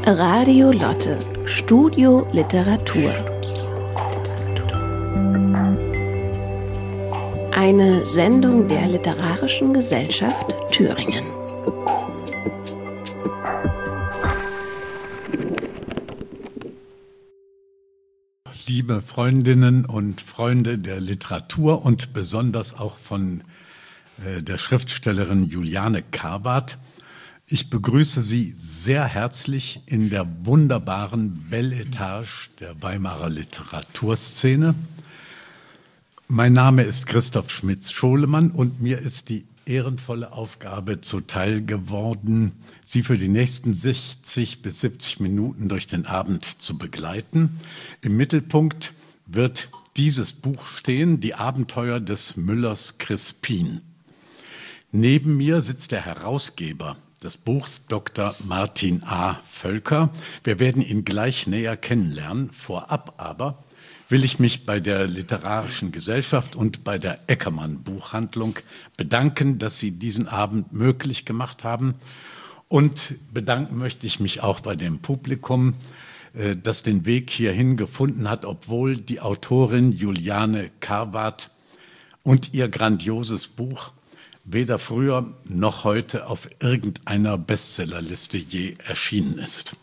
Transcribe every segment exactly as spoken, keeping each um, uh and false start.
Radio Lotte, Studio Literatur. Eine Sendung der Literarischen Gesellschaft Thüringen. Liebe Freundinnen und Freunde der Literatur und besonders auch von äh, der Schriftstellerin Juliane Karwart, ich begrüße Sie sehr herzlich in der wunderbaren Belle Etage der Weimarer Literaturszene. Mein Name ist Christoph Schmitz-Scholemann und mir ist die ehrenvolle Aufgabe zuteil geworden, Sie für die nächsten sechzig bis siebzig Minuten durch den Abend zu begleiten. Im Mittelpunkt wird dieses Buch stehen, Die Abenteuer des Müllers Crispin. Neben mir sitzt der Herausgeber des Buchs, Doktor Martin A. Völker. Wir werden ihn gleich näher kennenlernen. Vorab aber will ich mich bei der Literarischen Gesellschaft und bei der Eckermann Buchhandlung bedanken, dass Sie diesen Abend möglich gemacht haben. Und bedanken möchte ich mich auch bei dem Publikum, das den Weg hierhin gefunden hat, obwohl die Autorin Juliane Karwart und ihr grandioses Buch weder früher noch heute auf irgendeiner Bestsellerliste je erschienen ist.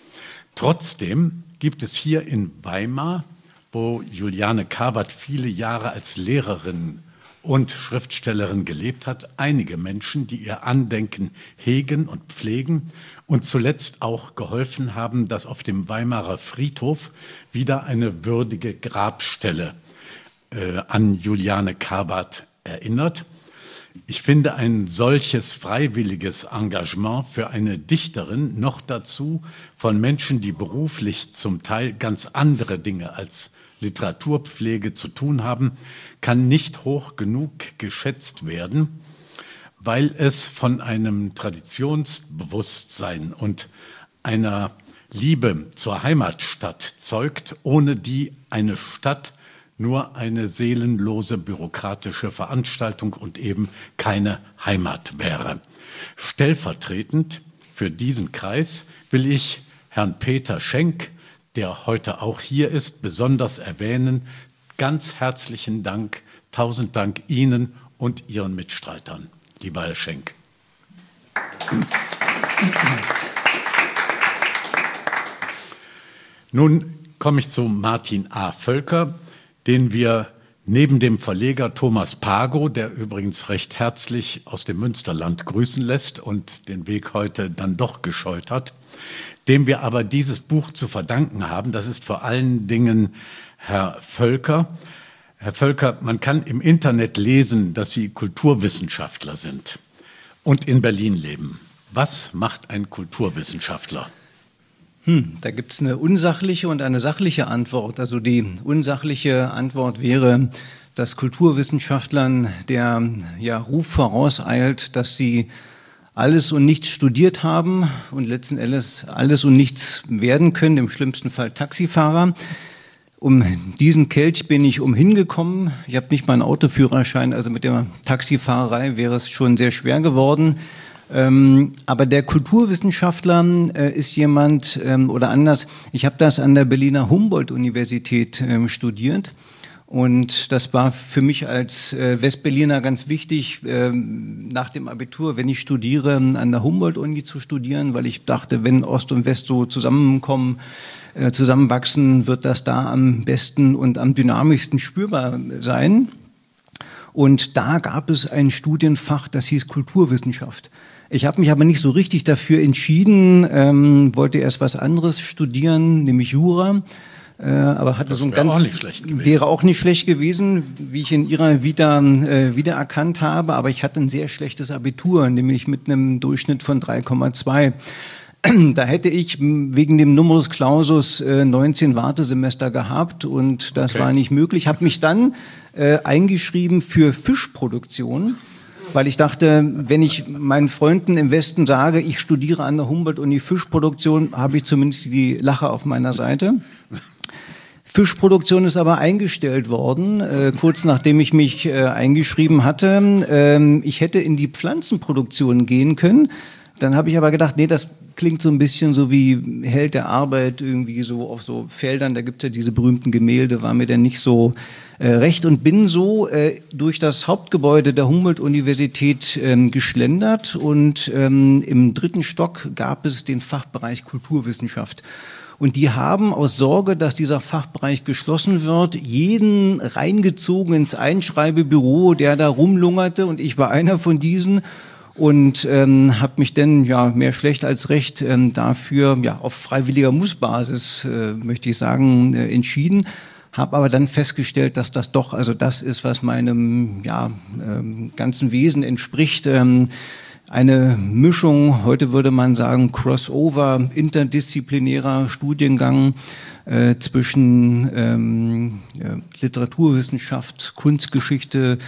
Trotzdem gibt es hier in Weimar, wo Juliane Karwart viele Jahre als Lehrerin und Schriftstellerin gelebt hat, einige Menschen, die ihr Andenken hegen und pflegen und zuletzt auch geholfen haben, dass auf dem Weimarer Friedhof wieder eine würdige Grabstelle äh, an Juliane Karwart erinnert. Ich finde ein solches freiwilliges Engagement für eine Dichterin, noch dazu von Menschen, die beruflich zum Teil ganz andere Dinge als Literaturpflege zu tun haben, kann nicht hoch genug geschätzt werden, weil es von einem Traditionsbewusstsein und einer Liebe zur Heimatstadt zeugt, ohne die eine Stadt nur eine seelenlose bürokratische Veranstaltung und eben keine Heimat wäre. Stellvertretend für diesen Kreis will ich Herrn Peter Schenk, der heute auch hier ist, besonders erwähnen. Ganz herzlichen Dank, tausend Dank Ihnen und Ihren Mitstreitern, lieber Herr Schenk. Nun komme ich zu Martin A. Völker, den wir neben dem Verleger Thomas Pago, der übrigens recht herzlich aus dem Münsterland grüßen lässt und den Weg heute dann doch gescheut hat, dem wir aber dieses Buch zu verdanken haben. Das ist vor allen Dingen Herr Völker. Herr Völker, man kann im Internet lesen, dass Sie Kulturwissenschaftler sind und in Berlin leben. Was macht ein Kulturwissenschaftler? Hm, da gibt es eine unsachliche und eine sachliche Antwort. Also die unsachliche Antwort wäre, dass Kulturwissenschaftlern der ja, Ruf vorauseilt, dass sie alles und nichts studiert haben und letzten Endes alles und nichts werden können, im schlimmsten Fall Taxifahrer. Um diesen Kelch bin ich umhingekommen. Ich habe nicht mal einen Autoführerschein, also mit der Taxifahrerei wäre es schon sehr schwer geworden. Ähm, aber der Kulturwissenschaftler äh, ist jemand, ähm, oder anders, ich habe das an der Berliner Humboldt-Universität ähm, studiert und das war für mich als äh, Westberliner ganz wichtig, ähm, nach dem Abitur, wenn ich studiere, an der Humboldt-Uni zu studieren, weil ich dachte, wenn Ost und West so zusammenkommen, äh, zusammenwachsen, wird das da am besten und am dynamischsten spürbar sein. Und da gab es ein Studienfach, das hieß Kulturwissenschaft. Ich habe mich aber nicht so richtig dafür entschieden, ähm, wollte erst was anderes studieren, nämlich Jura, äh, aber hatte das so ein wäre ganz auch nicht schlecht gewesen. wäre auch nicht schlecht gewesen, wie ich in Ihrer Vita äh, wiedererkannt habe, aber ich hatte ein sehr schlechtes Abitur, nämlich mit einem Durchschnitt von drei Komma zwei. Da hätte ich wegen dem Numerus Clausus äh, neunzehn Wartesemester gehabt und das okay. war nicht möglich. Habe mich dann äh, eingeschrieben für Fischproduktion, weil ich dachte, wenn ich meinen Freunden im Westen sage, ich studiere an der Humboldt-Uni Fischproduktion, habe ich zumindest die Lache auf meiner Seite. Fischproduktion ist aber eingestellt worden, äh, kurz nachdem ich mich äh, eingeschrieben hatte. Ähm, ich hätte in die Pflanzenproduktion gehen können. Dann habe ich aber gedacht, nee, das klingt so ein bisschen so wie Held der Arbeit, irgendwie so auf so Feldern, da gibt es ja diese berühmten Gemälde, war mir dann nicht so äh, recht und bin so äh, durch das Hauptgebäude der Humboldt-Universität ähm, geschlendert und ähm, im dritten Stock gab es den Fachbereich Kulturwissenschaft. Und die haben aus Sorge, dass dieser Fachbereich geschlossen wird, jeden reingezogen ins Einschreibebüro, der da rumlungerte, und ich war einer von diesen. Und ähm, habe mich dann ja mehr schlecht als recht ähm, dafür ja auf freiwilliger Mussbasis, äh, möchte ich sagen, äh, entschieden. Habe aber dann festgestellt, dass das doch also das ist, was meinem ja ähm, ganzen Wesen entspricht. Ähm, eine Mischung, heute würde man sagen Crossover, interdisziplinärer Studiengang äh, zwischen ähm, ja, Literaturwissenschaft, Kunstgeschichte,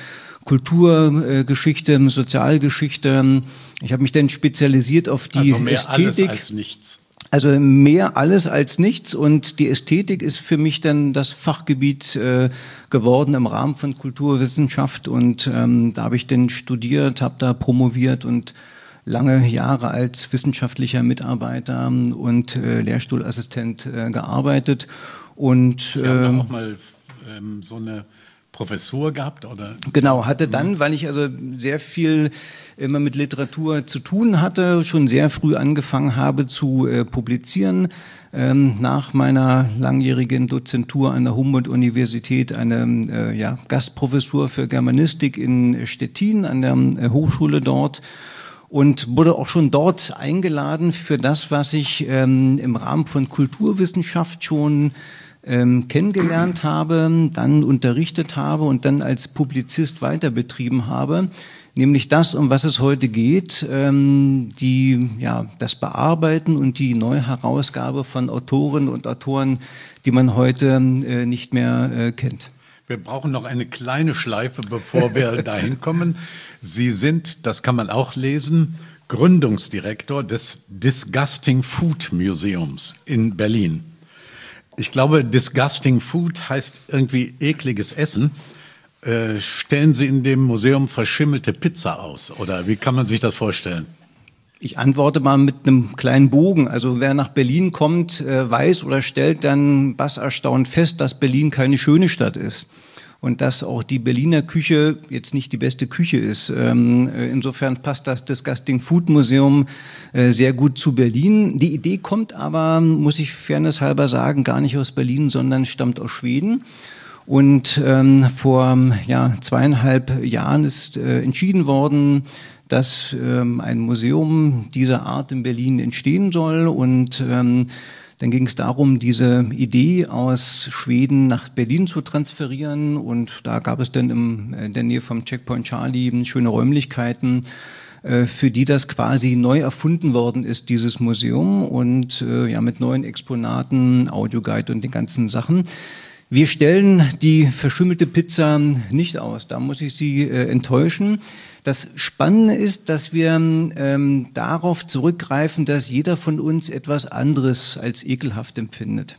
Kulturgeschichte, Sozialgeschichte. Ich habe mich dann spezialisiert auf die also mehr Ästhetik. Alles als nichts. Also mehr alles als nichts, und die Ästhetik ist für mich dann das Fachgebiet äh, geworden im Rahmen von Kulturwissenschaft, und ähm, da habe ich dann studiert, habe da promoviert und lange Jahre als wissenschaftlicher Mitarbeiter und äh, Lehrstuhlassistent äh, gearbeitet. Und Sie äh, haben auch mal ähm, so eine Professur gehabt, oder? Genau, hatte dann, weil ich also sehr viel immer mit Literatur zu tun hatte, schon sehr früh angefangen habe zu äh, publizieren. Ähm, nach meiner langjährigen Dozentur an der Humboldt-Universität eine äh, ja, Gastprofessur für Germanistik in Stettin an der äh, Hochschule dort. Und wurde auch schon dort eingeladen für das, was ich ähm, im Rahmen von Kulturwissenschaft schon ähm, kennengelernt habe, dann unterrichtet habe und dann als Publizist weiter betrieben habe. Nämlich das, um was es heute geht, ähm, die, ja, das Bearbeiten und die Neuherausgabe von Autorinnen und Autoren, die man heute äh, nicht mehr äh, kennt. Wir brauchen noch eine kleine Schleife, bevor wir dahin kommen. Sie sind, das kann man auch lesen, Gründungsdirektor des Disgusting Food Museums in Berlin. Ich glaube, Disgusting Food heißt irgendwie ekliges Essen. Äh, stellen Sie in dem Museum verschimmelte Pizza aus, oder wie kann man sich das vorstellen? Ich antworte mal mit einem kleinen Bogen. Also wer nach Berlin kommt, äh, weiß oder stellt dann basserstaunt fest, dass Berlin keine schöne Stadt ist. Und dass auch die Berliner Küche jetzt nicht die beste Küche ist. Ähm, insofern passt das Disgusting Food Museum äh, sehr gut zu Berlin. Die Idee kommt aber, muss ich fairnesshalber sagen, gar nicht aus Berlin, sondern stammt aus Schweden. Und ähm, vor ja, zweieinhalb Jahren ist äh, entschieden worden, dass ähm, ein Museum dieser Art in Berlin entstehen soll. Und ähm, dann ging es darum, diese Idee aus Schweden nach Berlin zu transferieren. Und da gab es dann im, in der Nähe vom Checkpoint Charlie schöne Räumlichkeiten, äh, für die das quasi neu erfunden worden ist, dieses Museum. Und äh, ja, mit neuen Exponaten, Audioguide und den ganzen Sachen. Wir stellen die verschimmelte Pizza nicht aus, da muss ich Sie äh, enttäuschen. Das Spannende ist, dass wir ähm, darauf zurückgreifen, dass jeder von uns etwas anderes als ekelhaft empfindet.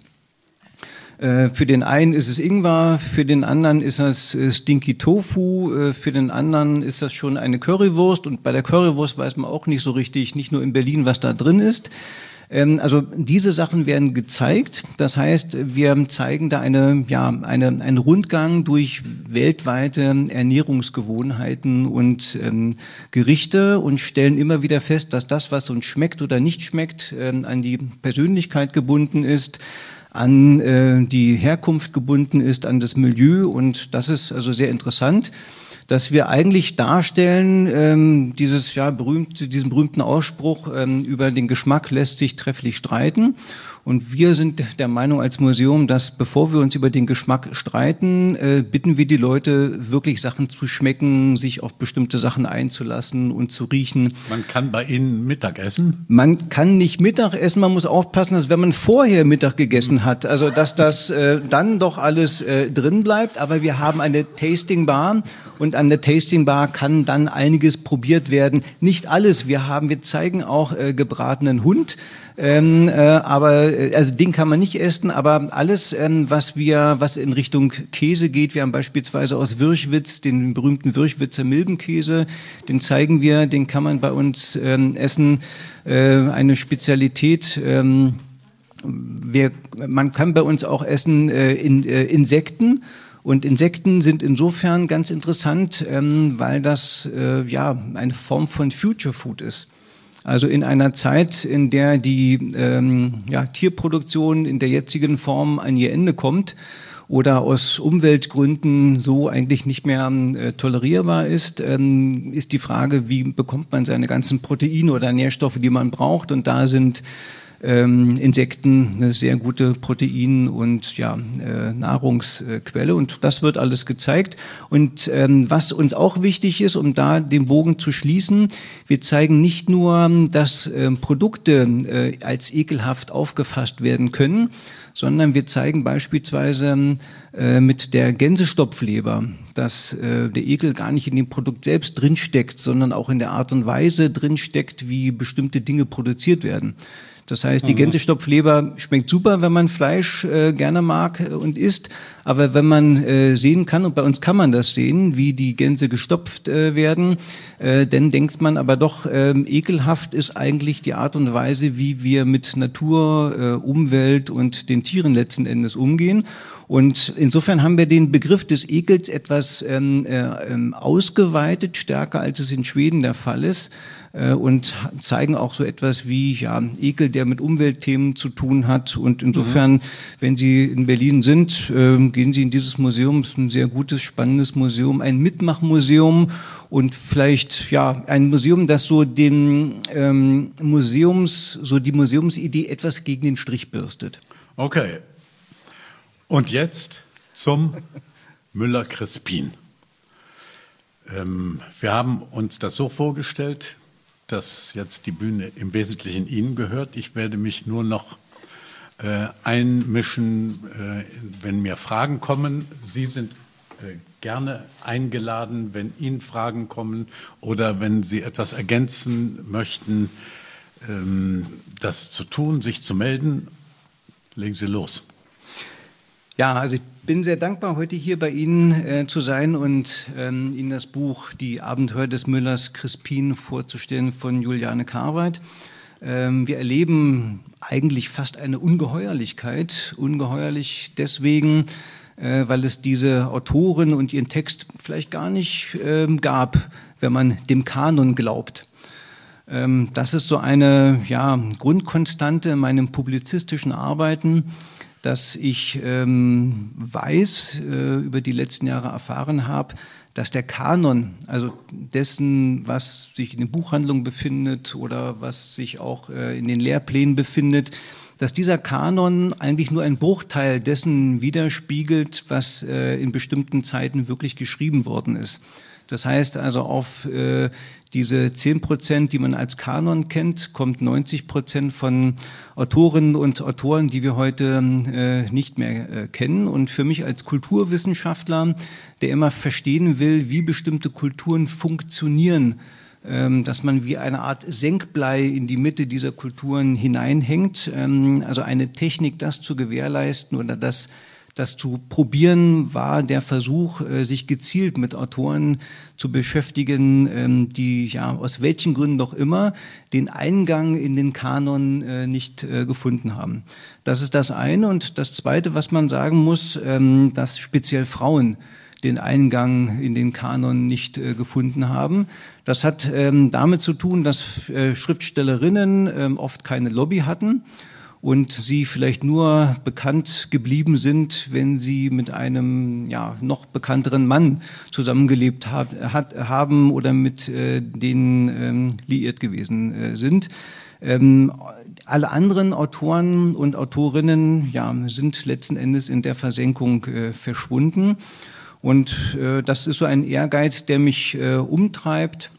Äh, für den einen ist es Ingwer, für den anderen ist das äh, Stinky Tofu, äh, für den anderen ist das schon eine Currywurst, und bei der Currywurst weiß man auch nicht so richtig, nicht nur in Berlin, was da drin ist. Also diese Sachen werden gezeigt. Das heißt, wir zeigen da eine, ja, eine, einen Rundgang durch weltweite Ernährungsgewohnheiten und ähm, Gerichte und stellen immer wieder fest, dass das, was uns schmeckt oder nicht schmeckt, ähm, an die Persönlichkeit gebunden ist, an äh, die Herkunft gebunden ist, an das Milieu, und das ist also sehr interessant, dass wir eigentlich darstellen, ähm, dieses ja berühmte, diesen berühmten Ausspruch, ähm, über den Geschmack lässt sich trefflich streiten. Und wir sind der Meinung als Museum, dass bevor wir uns über den Geschmack streiten, äh, bitten wir die Leute, wirklich Sachen zu schmecken, sich auf bestimmte Sachen einzulassen und zu riechen. Man kann bei Ihnen Mittag essen? Man kann nicht Mittag essen, man muss aufpassen, dass wenn man vorher Mittag gegessen hat, also dass das äh, dann doch alles äh, drin bleibt. Aber wir haben eine Tasting Bar, und an der Tasting Bar kann dann einiges probiert werden. Nicht alles. Wir haben, wir zeigen auch äh, gebratenen Hund, ähm, äh, aber äh, also den kann man nicht essen, aber alles, ähm, was wir, was in Richtung Käse geht, wir haben beispielsweise aus Würchwitz den berühmten Würchwitzer Milbenkäse, den zeigen wir, den kann man bei uns ähm, essen, äh, eine Spezialität. Ähm, wir, man kann bei uns auch essen äh, in, äh, Insekten. Und Insekten sind insofern ganz interessant, ähm, weil das äh, ja eine Form von Future Food ist. Also in einer Zeit, in der die ähm, ja, Tierproduktion in der jetzigen Form an ihr Ende kommt oder aus Umweltgründen so eigentlich nicht mehr äh, tolerierbar ist, ähm, ist die Frage, wie bekommt man seine ganzen Proteine oder Nährstoffe, die man braucht. Und da sind Ähm, Insekten eine sehr gute Protein- und ja, äh, Nahrungsquelle, und das wird alles gezeigt. Und ähm, was uns auch wichtig ist, um da den Bogen zu schließen, wir zeigen nicht nur, dass äh, Produkte äh, als ekelhaft aufgefasst werden können, sondern wir zeigen beispielsweise äh, mit der Gänsestopfleber, dass äh, der Ekel gar nicht in dem Produkt selbst drinsteckt, sondern auch in der Art und Weise drinsteckt, wie bestimmte Dinge produziert werden. Das heißt, die Gänsestopfleber schmeckt super, wenn man Fleisch äh, gerne mag und isst. Aber wenn man äh, sehen kann, und bei uns kann man das sehen, wie die Gänse gestopft äh, werden, äh, dann denkt man aber doch, äh, ekelhaft ist eigentlich die Art und Weise, wie wir mit Natur, äh, Umwelt und den Tieren letzten Endes umgehen. Und insofern haben wir den Begriff des Ekels etwas ähm, äh, ausgeweitet, stärker als es in Schweden der Fall ist, äh, und zeigen auch so etwas wie ja, Ekel, der mit Umweltthemen zu tun hat. Und insofern, mhm. wenn Sie in Berlin sind, äh, gehen Sie in dieses Museum. Es ist ein sehr gutes, spannendes Museum, ein Mitmachmuseum und vielleicht ja ein Museum, das so den ähm, Museums, so die Museumsidee etwas gegen den Strich bürstet. Okay. Und jetzt zum Müller-Crispin. Ähm, wir haben uns das so vorgestellt, dass jetzt die Bühne im Wesentlichen Ihnen gehört. Ich werde mich nur noch äh, einmischen, äh, wenn mir Fragen kommen. Sie sind äh, gerne eingeladen, wenn Ihnen Fragen kommen oder wenn Sie etwas ergänzen möchten, ähm, das zu tun, sich zu melden. Legen Sie los. Ja, also ich bin sehr dankbar, heute hier bei Ihnen äh, zu sein und ähm, Ihnen das Buch Die Abenteuer des Müllers Crispin vorzustellen von Juliane Carweit. Ähm, wir erleben eigentlich fast eine Ungeheuerlichkeit. Ungeheuerlich deswegen, äh, weil es diese Autorin und ihren Text vielleicht gar nicht äh, gab, wenn man dem Kanon glaubt. Ähm, das ist so eine ja, Grundkonstante in meinem publizistischen Arbeiten, dass ich ähm, weiß, äh, über die letzten Jahre erfahren habe, dass der Kanon, also dessen, was sich in den Buchhandlungen befindet oder was sich auch äh, in den Lehrplänen befindet, dass dieser Kanon eigentlich nur ein Bruchteil dessen widerspiegelt, was äh, in bestimmten Zeiten wirklich geschrieben worden ist. Das heißt also, auf äh, diese zehn Prozent, die man als Kanon kennt, kommt neunzig Prozent von Autorinnen und Autoren, die wir heute äh, nicht mehr äh, kennen. Und für mich als Kulturwissenschaftler, der immer verstehen will, wie bestimmte Kulturen funktionieren, ähm, dass man wie eine Art Senkblei in die Mitte dieser Kulturen hineinhängt, ähm, also eine Technik, das zu gewährleisten oder das Das zu probieren, war der Versuch, sich gezielt mit Autoren zu beschäftigen, die ja aus welchen Gründen doch immer den Eingang in den Kanon nicht gefunden haben. Das ist das eine. Und das Zweite, was man sagen muss, dass speziell Frauen den Eingang in den Kanon nicht äh, gefunden haben. Das hat ähm, damit zu tun, dass äh, Schriftstellerinnen äh, oft keine Lobby hatten und sie vielleicht nur bekannt geblieben sind, wenn sie mit einem ja, noch bekannteren Mann zusammengelebt hab, hat, haben oder mit äh, denen ähm, liiert gewesen äh, sind. Ähm, alle anderen Autoren und Autorinnen ja, sind letzten Endes in der Versenkung äh, verschwunden. Und äh, das ist so ein Ehrgeiz, der mich äh, umtreibt.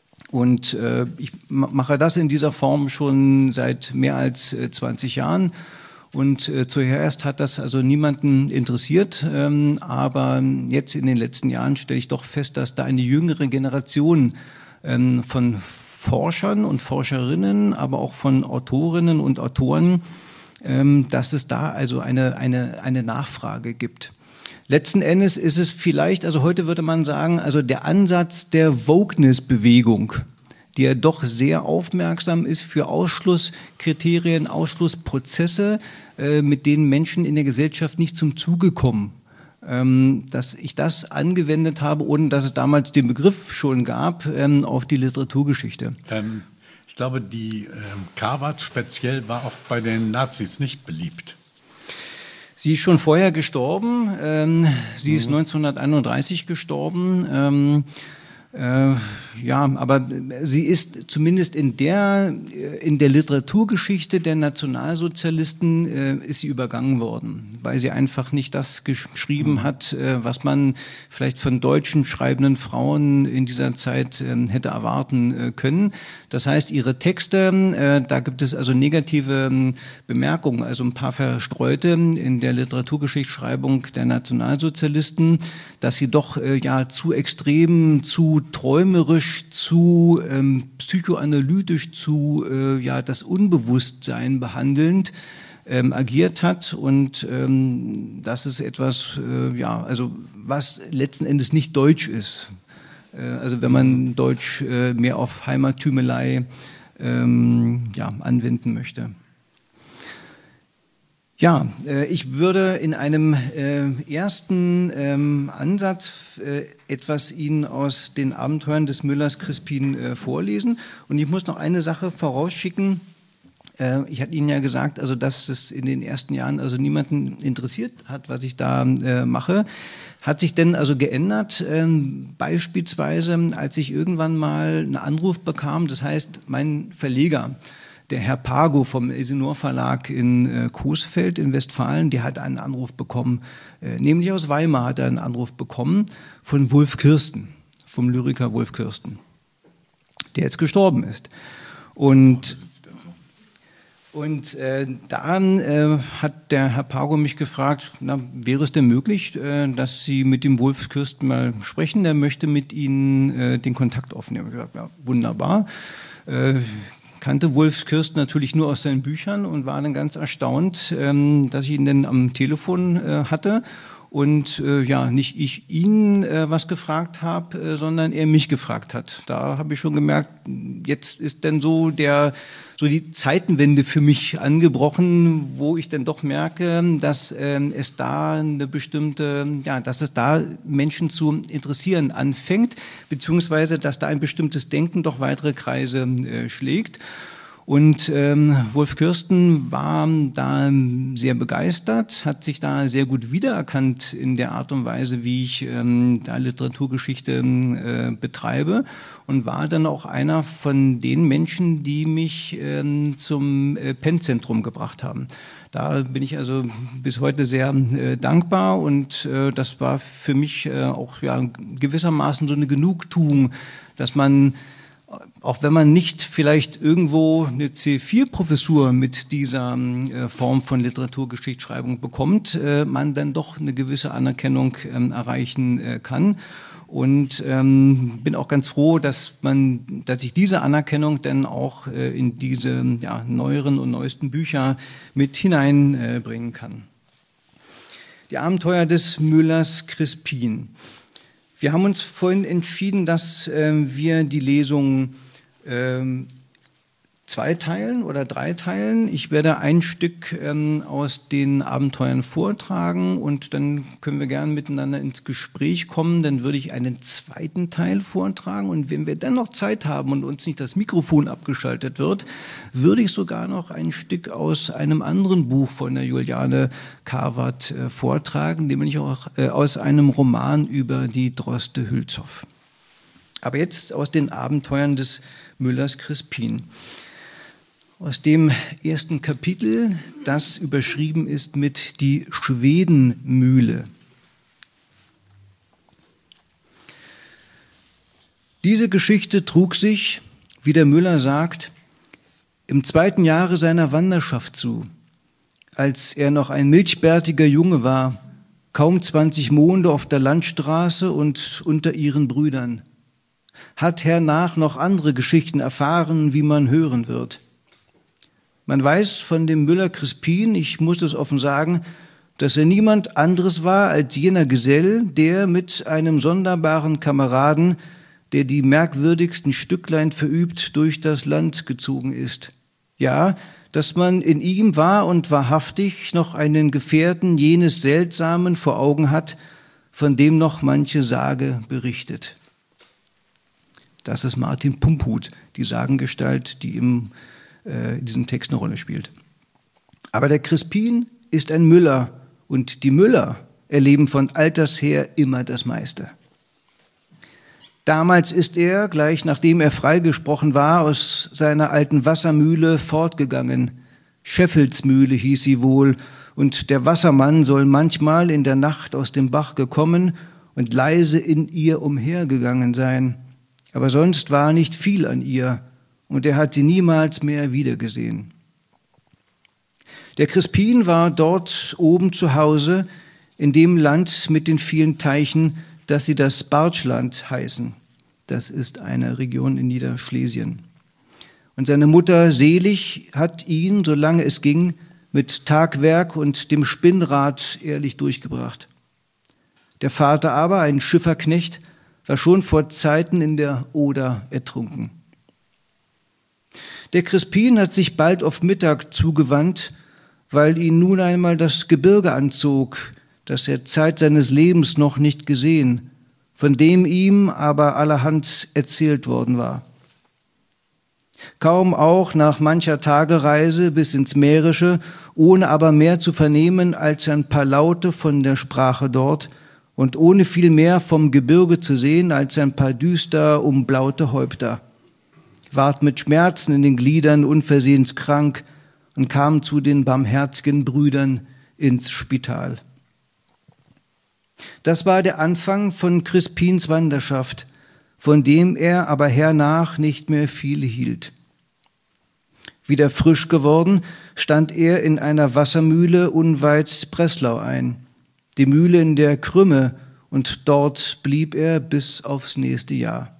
Und äh, ich mache das in dieser Form schon seit mehr als äh, zwanzig Jahren. Und äh, zuerst hat das also niemanden interessiert. Ähm, aber jetzt in den letzten Jahren stelle ich doch fest, dass da eine jüngere Generation ähm, von Forschern und Forscherinnen, aber auch von Autorinnen und Autoren ähm, dass es da also eine, eine, eine Nachfrage gibt. Letzten Endes ist es vielleicht, also heute würde man sagen, also der Ansatz der Wokeness-Bewegung, die ja doch sehr aufmerksam ist für Ausschlusskriterien, Ausschlussprozesse, äh, mit denen Menschen in der Gesellschaft nicht zum Zuge kommen. Ähm, dass ich das angewendet habe, ohne dass es damals den Begriff schon gab, ähm, auf die Literaturgeschichte. Ähm, ich glaube, die ähm, Carvard speziell war auch bei den Nazis nicht beliebt. Sie ist schon vorher gestorben. Ähm, sie mhm. ist neunzehnhunderteinunddreißig gestorben. Ähm, Äh, ja, aber sie ist zumindest in der, in der Literaturgeschichte der Nationalsozialisten äh, ist sie übergangen worden, weil sie einfach nicht das geschrieben hat, äh, was man vielleicht von deutschen schreibenden Frauen in dieser Zeit äh, hätte erwarten äh, können. Das heißt, ihre Texte, äh, da gibt es also negative äh, Bemerkungen, also ein paar verstreute in der Literaturgeschichtsschreibung der Nationalsozialisten, dass sie doch äh, ja zu extrem, zu träumerisch, zu ähm, psychoanalytisch, zu äh, ja, das Unbewusstsein behandelnd ähm, agiert hat. Und ähm, das ist etwas, äh, ja, also was letzten Endes nicht deutsch ist. Äh, also wenn man Deutsch äh, mehr auf Heimattümelei ähm, ja, anwenden möchte. Ja, äh, ich würde in einem äh, ersten ähm, Ansatz äh, etwas Ihnen aus den Abenteuern des Müllers Crispin äh, vorlesen. Und ich muss noch eine Sache vorausschicken. Äh, ich hatte Ihnen ja gesagt, also dass es in den ersten Jahren also niemanden interessiert hat, was ich da äh, mache. Hat sich denn also geändert, ähm, beispielsweise als ich irgendwann mal einen Anruf bekam, das heißt, mein Verleger, der Herr Pago vom Elsinore Verlag in äh, Coesfeld in Westfalen, der hat einen Anruf bekommen, äh, nämlich aus Weimar hat er einen Anruf bekommen von Wolf Kirsten, vom Lyriker Wolf Kirsten, der jetzt gestorben ist. Und, und äh, dann äh, hat der Herr Pago mich gefragt, na, wäre es denn möglich, äh, dass Sie mit dem Wolf Kirsten mal sprechen? Der möchte mit Ihnen äh, den Kontakt aufnehmen. Ich habe gesagt, ja, wunderbar. Äh, kannte Wolf Kirsten natürlich nur aus seinen Büchern und war dann ganz erstaunt, ähm, dass ich ihn dann am Telefon äh, hatte und äh, ja, nicht ich ihn äh, was gefragt habe, äh, sondern er mich gefragt hat. Da habe ich schon gemerkt, jetzt ist dann so der so die Zeitenwende für mich angebrochen, wo ich dann doch merke, dass äh, es da eine bestimmte, ja, dass es da Menschen zu interessieren anfängt, beziehungsweise dass da ein bestimmtes Denken doch weitere Kreise äh, schlägt. Und ähm, Wolf Kirsten war da sehr begeistert, hat sich da sehr gut wiedererkannt in der Art und Weise, wie ich ähm, da Literaturgeschichte äh, betreibe und war dann auch einer von den Menschen, die mich ähm, zum äh, Penn-Zentrum gebracht haben. Da bin ich also bis heute sehr äh, dankbar und äh, das war für mich äh, auch ja, gewissermaßen so eine Genugtuung, dass man, auch wenn man nicht vielleicht irgendwo eine C vier Professur mit dieser äh, Form von Literaturgeschichtsschreibung bekommt, äh, man dann doch eine gewisse Anerkennung ähm, erreichen äh, kann. Und ähm, bin auch ganz froh, dass man, dass ich diese Anerkennung dann auch äh, in diese ja, neueren und neuesten Bücher mit hineinbringen äh, kann. Die Abenteuer des Müllers Crispin. Wir haben uns vorhin entschieden, dass äh, wir die Lesung äh, zweiteilen oder dreiteilen. Ich werde ein Stück ähm, aus den Abenteuern vortragen und dann können wir gerne miteinander ins Gespräch kommen. Dann würde ich einen zweiten Teil vortragen und wenn wir dann noch Zeit haben und uns nicht das Mikrofon abgeschaltet wird, würde ich sogar noch ein Stück aus einem anderen Buch von der Juliane Carvard äh, vortragen, nämlich auch äh, aus einem Roman über die Droste Hülshoff. Aber jetzt aus den Abenteuern des Müllers Crispin. Aus dem ersten Kapitel, das überschrieben ist mit die Schwedenmühle. Diese Geschichte trug sich, wie der Müller sagt, im zweiten Jahre seiner Wanderschaft zu, als er noch ein milchbärtiger Junge war, kaum zwanzig Monde auf der Landstraße und unter ihren Brüdern. Hat hernach noch andere Geschichten erfahren, wie man hören wird. Man weiß von dem Müller Crispin, ich muss es offen sagen, dass er niemand anderes war als jener Gesell, der mit einem sonderbaren Kameraden, der die merkwürdigsten Stücklein verübt, durch das Land gezogen ist. Ja, dass man in ihm wahr und wahrhaftig noch einen Gefährten jenes Seltsamen vor Augen hat, von dem noch manche Sage berichtet. Das ist Martin Pumphut, die Sagengestalt, die im, äh, in diesem Text eine Rolle spielt. Aber der Crispin ist ein Müller, und die Müller erleben von alters her immer das meiste. Damals ist er, gleich nachdem er freigesprochen war, aus seiner alten Wassermühle fortgegangen. Scheffelsmühle hieß sie wohl, und der Wassermann soll manchmal in der Nacht aus dem Bach gekommen und leise in ihr umhergegangen sein. Aber sonst war nicht viel an ihr, und er hat sie niemals mehr wiedergesehen. Der Crispin war dort oben zu Hause, in dem Land mit den vielen Teichen, das sie das Bartschland heißen. Das ist eine Region in Niederschlesien. Und seine Mutter Selig hat ihn, solange es ging, mit Tagwerk und dem Spinnrad ehrlich durchgebracht. Der Vater aber, ein Schifferknecht, war schon vor Zeiten in der Oder ertrunken. Der Crispin hat sich bald auf Mittag zugewandt, weil ihn nun einmal das Gebirge anzog, das er Zeit seines Lebens noch nicht gesehen, von dem ihm aber allerhand erzählt worden war. Kaum auch nach mancher Tagereise bis ins Mährische, ohne aber mehr zu vernehmen als ein paar Laute von der Sprache dort und ohne viel mehr vom Gebirge zu sehen als ein paar düster umblaute Häupter, ward mit Schmerzen in den Gliedern unversehens krank und kam zu den barmherzigen Brüdern ins Spital. Das war der Anfang von Crispins Wanderschaft, von dem er aber hernach nicht mehr viel hielt. Wieder frisch geworden, stand er in einer Wassermühle unweit Breslau ein, die Mühle in der Krümme, und dort blieb er bis aufs nächste Jahr.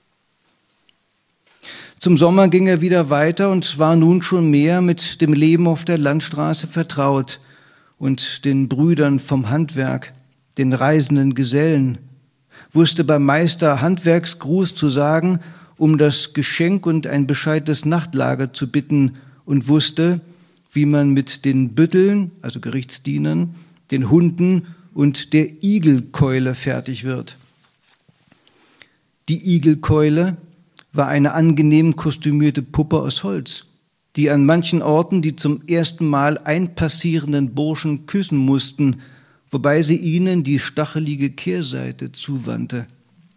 Zum Sommer ging er wieder weiter und war nun schon mehr mit dem Leben auf der Landstraße vertraut und den Brüdern vom Handwerk, den reisenden Gesellen, wusste beim Meister Handwerksgruß zu sagen, um das Geschenk und ein bescheites Nachtlager zu bitten, und wusste, wie man mit den Bütteln, also Gerichtsdienern, den Hunden und der Igelkeule fertig wird. Die Igelkeule war eine angenehm kostümierte Puppe aus Holz, die an manchen Orten die zum ersten Mal einpassierenden Burschen küssen mussten, wobei sie ihnen die stachelige Kehrseite zuwandte.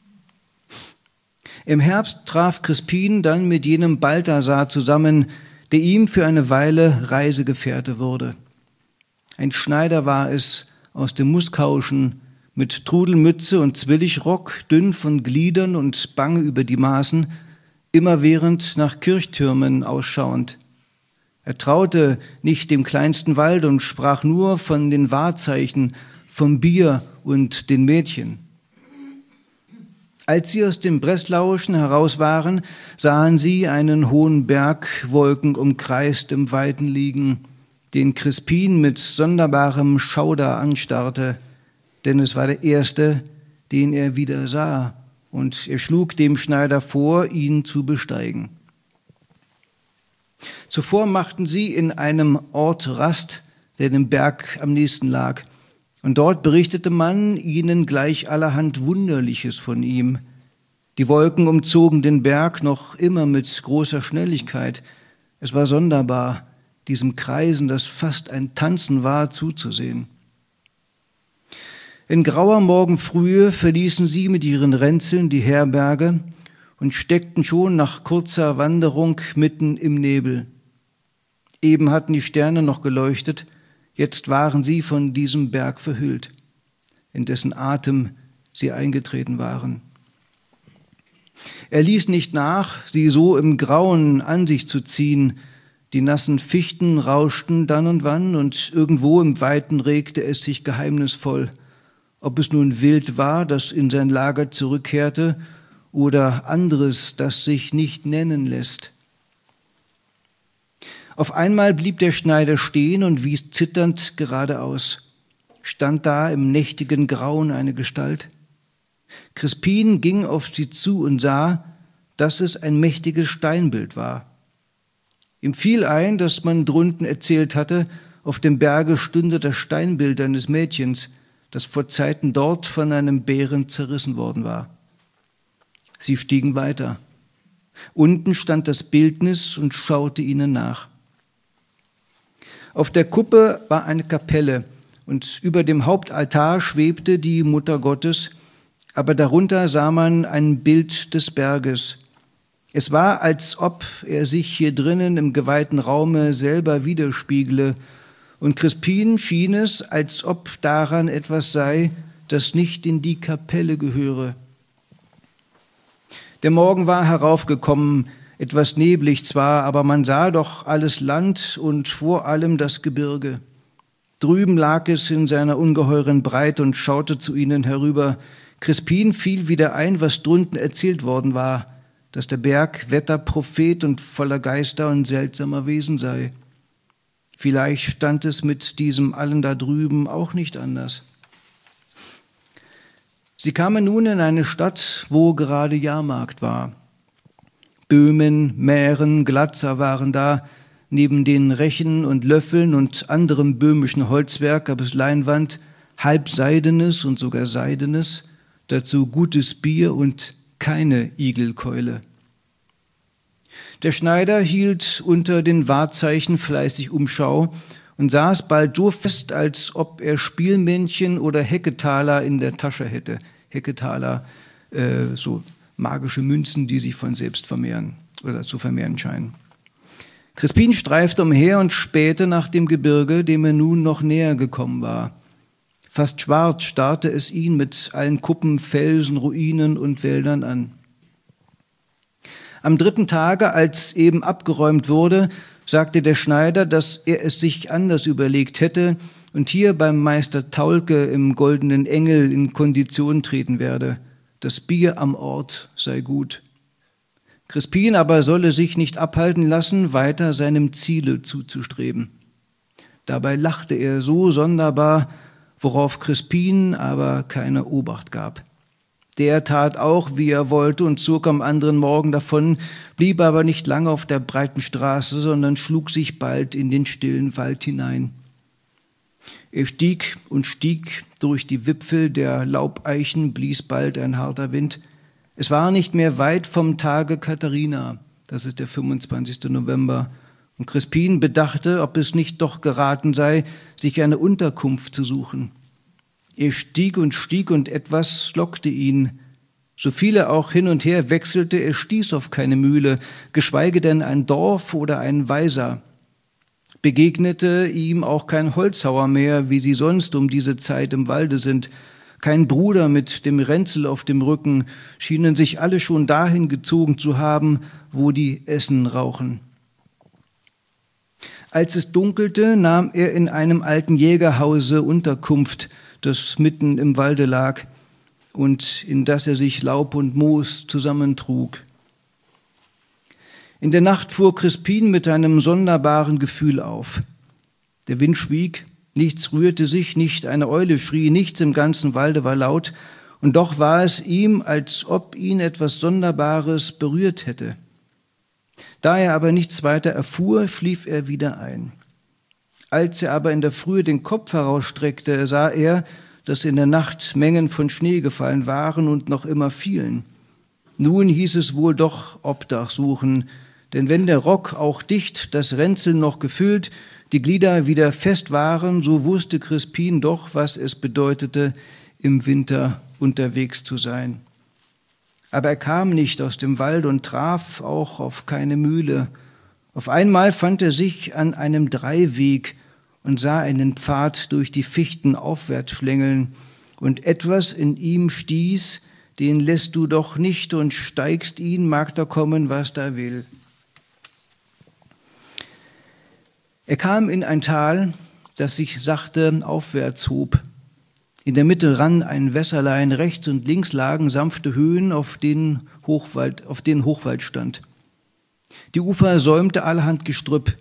Im Herbst traf Crispin dann mit jenem Balthasar zusammen, der ihm für eine Weile Reisegefährte wurde. Ein Schneider war es aus dem Muskauschen, mit Trudelmütze und Zwillichrock, dünn von Gliedern und bange über die Maßen, immerwährend nach Kirchtürmen ausschauend. Er traute nicht dem kleinsten Wald und sprach nur von den Wahrzeichen, vom Bier und den Mädchen. Als sie aus dem Breslauischen heraus waren, sahen sie einen hohen Berg, Wolken umkreist im Weiten liegen, den Crispin mit sonderbarem Schauder anstarrte, denn es war der erste, den er wieder sah, und er schlug dem Schneider vor, ihn zu besteigen. Zuvor machten sie in einem Ort Rast, der dem Berg am nächsten lag, und dort berichtete man ihnen gleich allerhand Wunderliches von ihm. Die Wolken umzogen den Berg noch immer mit großer Schnelligkeit. Es war sonderbar, diesem Kreisen, das fast ein Tanzen war, zuzusehen. In grauer Morgenfrühe verließen sie mit ihren Ränzeln die Herberge und steckten schon nach kurzer Wanderung mitten im Nebel. Eben hatten die Sterne noch geleuchtet, jetzt waren sie von diesem Berg verhüllt, in dessen Atem sie eingetreten waren. Er ließ nicht nach, sie so im Grauen an sich zu ziehen. Die nassen Fichten rauschten dann und wann, und irgendwo im Weiten regte es sich geheimnisvoll, ob es nun Wild war, das in sein Lager zurückkehrte, oder anderes, das sich nicht nennen lässt. Auf einmal blieb der Schneider stehen und wies zitternd geradeaus. Stand da im nächtigen Grauen eine Gestalt. Crispin ging auf sie zu und sah, dass es ein mächtiges Steinbild war. Ihm fiel ein, dass man drunten erzählt hatte, auf dem Berge stünde das Steinbild eines Mädchens, das vor Zeiten dort von einem Bären zerrissen worden war. Sie stiegen weiter. Unten stand das Bildnis und schaute ihnen nach. Auf der Kuppe war eine Kapelle und über dem Hauptaltar schwebte die Mutter Gottes, aber darunter sah man ein Bild des Berges. Es war, als ob er sich hier drinnen im geweihten Raume selber widerspiegle, und Crispin schien es, als ob daran etwas sei, das nicht in die Kapelle gehöre. Der Morgen war heraufgekommen, etwas neblig zwar, aber man sah doch alles Land und vor allem das Gebirge. Drüben lag es in seiner ungeheuren Breite und schaute zu ihnen herüber. Crispin fiel wieder ein, was drunten erzählt worden war, dass der Berg Wetterprophet und voller Geister und seltsamer Wesen sei. Vielleicht stand es mit diesem allen da drüben auch nicht anders. Sie kamen nun in eine Stadt, wo gerade Jahrmarkt war. Böhmen, Mähren, Glatzer waren da, neben den Rechen und Löffeln und anderem böhmischen Holzwerk gab es Leinwand, halbseidenes und sogar seidenes, dazu gutes Bier und keine Igelkeule. Der Schneider hielt unter den Wahrzeichen fleißig Umschau und saß bald so fest, als ob er Spielmännchen oder Hecketaler in der Tasche hätte. Hecketaler, äh, so magische Münzen, die sich von selbst vermehren oder zu vermehren scheinen. Crispin streifte umher und spähte nach dem Gebirge, dem er nun noch näher gekommen war. Fast schwarz starrte es ihn mit allen Kuppen, Felsen, Ruinen und Wäldern an. Am dritten Tage, als eben abgeräumt wurde, sagte der Schneider, dass er es sich anders überlegt hätte und hier beim Meister Taulke im Goldenen Engel in Kondition treten werde. Das Bier am Ort sei gut. Crispin aber solle sich nicht abhalten lassen, weiter seinem Ziele zuzustreben. Dabei lachte er so sonderbar, worauf Crispin aber keine Obacht gab. Der tat auch, wie er wollte, und zog am anderen Morgen davon, blieb aber nicht lange auf der breiten Straße, sondern schlug sich bald in den stillen Wald hinein. Er stieg und stieg durch die Wipfel der Laubeichen, blies bald ein harter Wind. Es war nicht mehr weit vom Tage Katharina, das ist der fünfundzwanzigste November, und Crispin bedachte, ob es nicht doch geraten sei, sich eine Unterkunft zu suchen. Er stieg und stieg und etwas lockte ihn. So viel er auch hin und her wechselte, er stieß auf keine Mühle, geschweige denn ein Dorf oder ein Weiser. Begegnete ihm auch kein Holzhauer mehr, wie sie sonst um diese Zeit im Walde sind. Kein Bruder mit dem Ränzel auf dem Rücken, schienen sich alle schon dahin gezogen zu haben, wo die Essen rauchen. Als es dunkelte, nahm er in einem alten Jägerhause Unterkunft, das mitten im Walde lag und in das er sich Laub und Moos zusammentrug. In der Nacht fuhr Crispin mit einem sonderbaren Gefühl auf. Der Wind schwieg, nichts rührte sich, nicht eine Eule schrie, nichts im ganzen Walde war laut, und doch war es ihm, als ob ihn etwas Sonderbares berührt hätte. Da er aber nichts weiter erfuhr, schlief er wieder ein. Als er aber in der Frühe den Kopf herausstreckte, sah er, dass in der Nacht Mengen von Schnee gefallen waren und noch immer fielen. Nun hieß es wohl doch Obdach suchen, denn wenn der Rock auch dicht, das Ränzel noch gefüllt, die Glieder wieder fest waren, so wusste Crispin doch, was es bedeutete, im Winter unterwegs zu sein. Aber er kam nicht aus dem Wald und traf auch auf keine Mühle. Auf einmal fand er sich an einem Dreiweg und sah einen Pfad durch die Fichten aufwärts schlängeln, und etwas in ihm stieß, den lässt du doch nicht und steigst ihn, mag da kommen, was da will. Er kam in ein Tal, das sich sachte aufwärts hob. In der Mitte rann ein Wässerlein, rechts und links lagen sanfte Höhen, auf denen Hochwald, auf denen Hochwald stand. Die Ufer säumte allerhand Gestrüpp.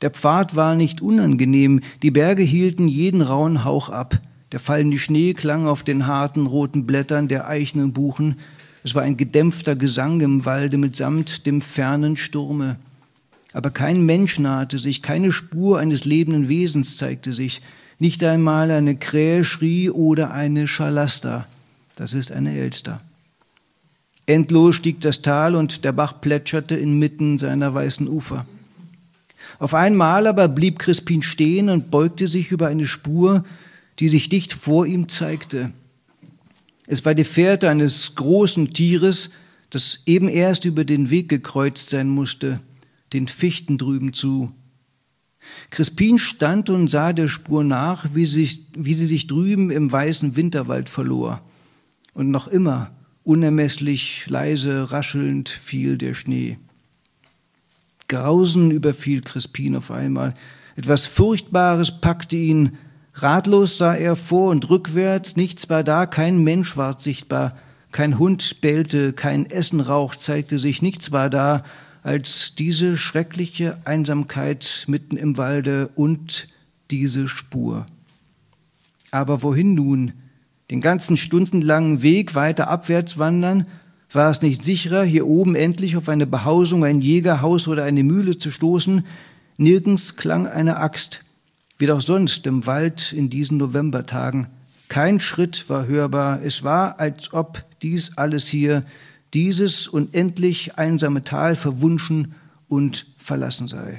Der Pfad war nicht unangenehm, die Berge hielten jeden rauen Hauch ab. Der fallende Schnee klang auf den harten roten Blättern der Eichen und Buchen. Es war ein gedämpfter Gesang im Walde mitsamt dem fernen Sturme. Aber kein Mensch nahte sich, keine Spur eines lebenden Wesens zeigte sich. Nicht einmal eine Krähe schrie oder eine Schalaster. Das ist eine Elster. Endlos stieg das Tal und der Bach plätscherte inmitten seiner weißen Ufer. Auf einmal aber blieb Crispin stehen und beugte sich über eine Spur, die sich dicht vor ihm zeigte. Es war die Fährte eines großen Tieres, das eben erst über den Weg gekreuzt sein musste, den Fichten drüben zu. Crispin stand und sah der Spur nach, wie sie, sich, wie sie sich drüben im weißen Winterwald verlor. Und noch immer, unermesslich leise, raschelnd fiel der Schnee. Grausen überfiel Crispin auf einmal. Etwas Furchtbares packte ihn. Ratlos sah er vor und rückwärts, nichts war da, kein Mensch ward sichtbar. Kein Hund bellte, kein Essenrauch zeigte sich, nichts war da, als diese schreckliche Einsamkeit mitten im Walde und diese Spur. Aber wohin nun? Den ganzen stundenlangen Weg weiter abwärts wandern? War es nicht sicherer, hier oben endlich auf eine Behausung, ein Jägerhaus oder eine Mühle zu stoßen? Nirgends klang eine Axt, wie doch sonst im Wald in diesen Novembertagen. Kein Schritt war hörbar. Es war, als ob dies alles hier, dieses unendlich einsame Tal verwunschen und verlassen sei.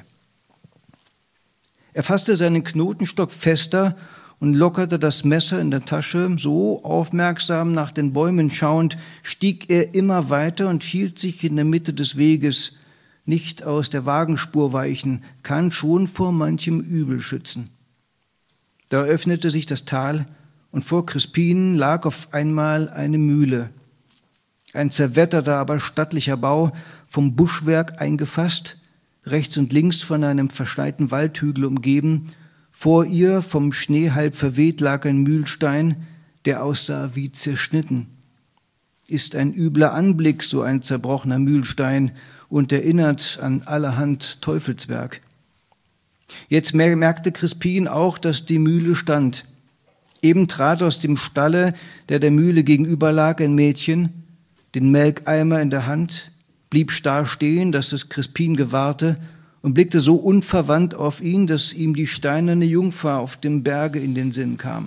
Er fasste seinen Knotenstock fester und lockerte das Messer in der Tasche. So aufmerksam nach den Bäumen schauend, stieg er immer weiter und hielt sich in der Mitte des Weges. Nicht aus der Wagenspur weichen, kann schon vor manchem Übel schützen. Da öffnete sich das Tal und vor Crispin lag auf einmal eine Mühle. Ein zerwetterter, aber stattlicher Bau, vom Buschwerk eingefasst, rechts und links von einem verschneiten Waldhügel umgeben. Vor ihr, vom Schnee halb verweht, lag ein Mühlstein, der aussah wie zerschnitten. Ist ein übler Anblick, so ein zerbrochener Mühlstein, und erinnert an allerhand Teufelswerk. Jetzt merkte Crispin auch, dass die Mühle stand. Eben trat aus dem Stalle, der der Mühle gegenüber lag, ein Mädchen, den Melkeimer in der Hand, blieb starr stehen, dass es Crispin gewahrte, und blickte so unverwandt auf ihn, dass ihm die steinerne Jungfer auf dem Berge in den Sinn kam.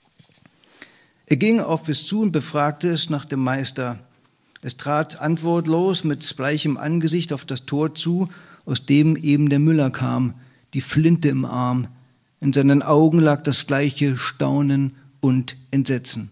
Er ging auf es zu und befragte es nach dem Meister. Es trat antwortlos mit bleichem Angesicht auf das Tor zu, aus dem eben der Müller kam, die Flinte im Arm. In seinen Augen lag das gleiche Staunen und Entsetzen.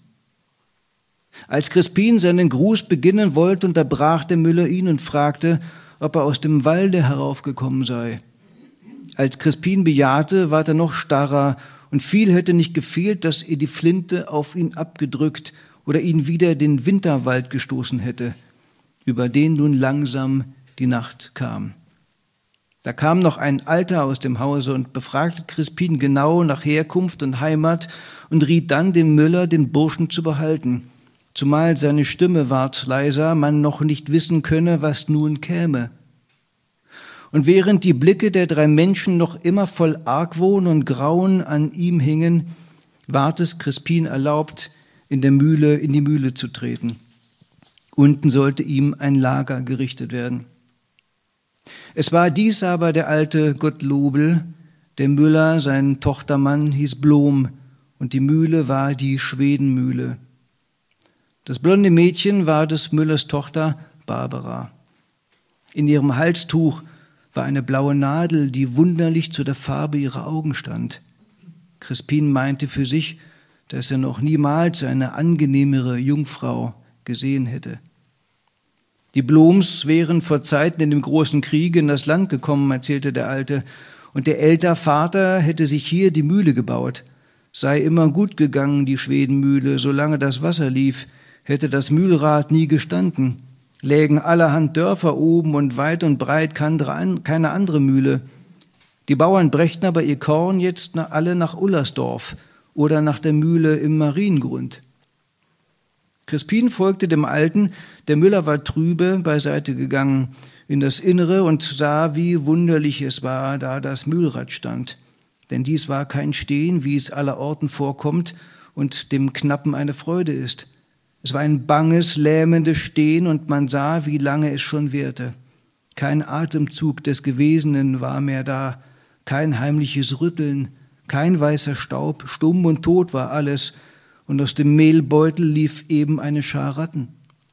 Als Crispin seinen Gruß beginnen wollte, unterbrach der Müller ihn und fragte, ob er aus dem Walde heraufgekommen sei. Als Crispin bejahte, ward er noch starrer, und viel hätte nicht gefehlt, dass er die Flinte auf ihn abgedrückt oder ihn wieder den Winterwald gestoßen hätte, über den nun langsam die Nacht kam. Da kam noch ein Alter aus dem Hause und befragte Crispin genau nach Herkunft und Heimat und riet dann dem Müller, den Burschen zu behalten, zumal seine Stimme ward leiser, man noch nicht wissen könne, was nun käme. Und während die Blicke der drei Menschen noch immer voll Argwohn und Grauen an ihm hingen, ward es Crispin erlaubt, in der Mühle, in die Mühle zu treten. Unten sollte ihm ein Lager gerichtet werden. Es war dies aber der alte Gottlobel, der Müller, sein Tochtermann, hieß Blom, und die Mühle war die Schwedenmühle. Das blonde Mädchen war des Müllers Tochter Barbara. In ihrem Halstuch war eine blaue Nadel, die wunderlich zu der Farbe ihrer Augen stand. Crispin meinte für sich, dass er noch niemals eine angenehmere Jungfrau gesehen hätte. Die Bloms wären vor Zeiten in dem großen Krieg in das Land gekommen, erzählte der Alte, und der Ältervater hätte sich hier die Mühle gebaut. Sei immer gut gegangen, die Schwedenmühle, solange das Wasser lief, hätte das Mühlrad nie gestanden. Lägen allerhand Dörfer oben und weit und breit keine andere Mühle. Die Bauern brächten aber ihr Korn jetzt alle nach Ullersdorf oder nach der Mühle im Mariengrund. Crispin folgte dem Alten, der Müller war trübe beiseite gegangen. in das Innere und sah, wie wunderlich es war, da das Mühlrad stand. Denn dies war kein Stehen, wie es allerorten vorkommt und dem Knappen eine Freude ist. Es war ein banges, lähmendes Stehen und man sah, wie lange es schon währte. Kein Atemzug des Gewesenen war mehr da, kein heimliches Rütteln, kein weißer Staub, stumm und tot war alles, und aus dem Mehlbeutel lief eben eine Schar Ratten.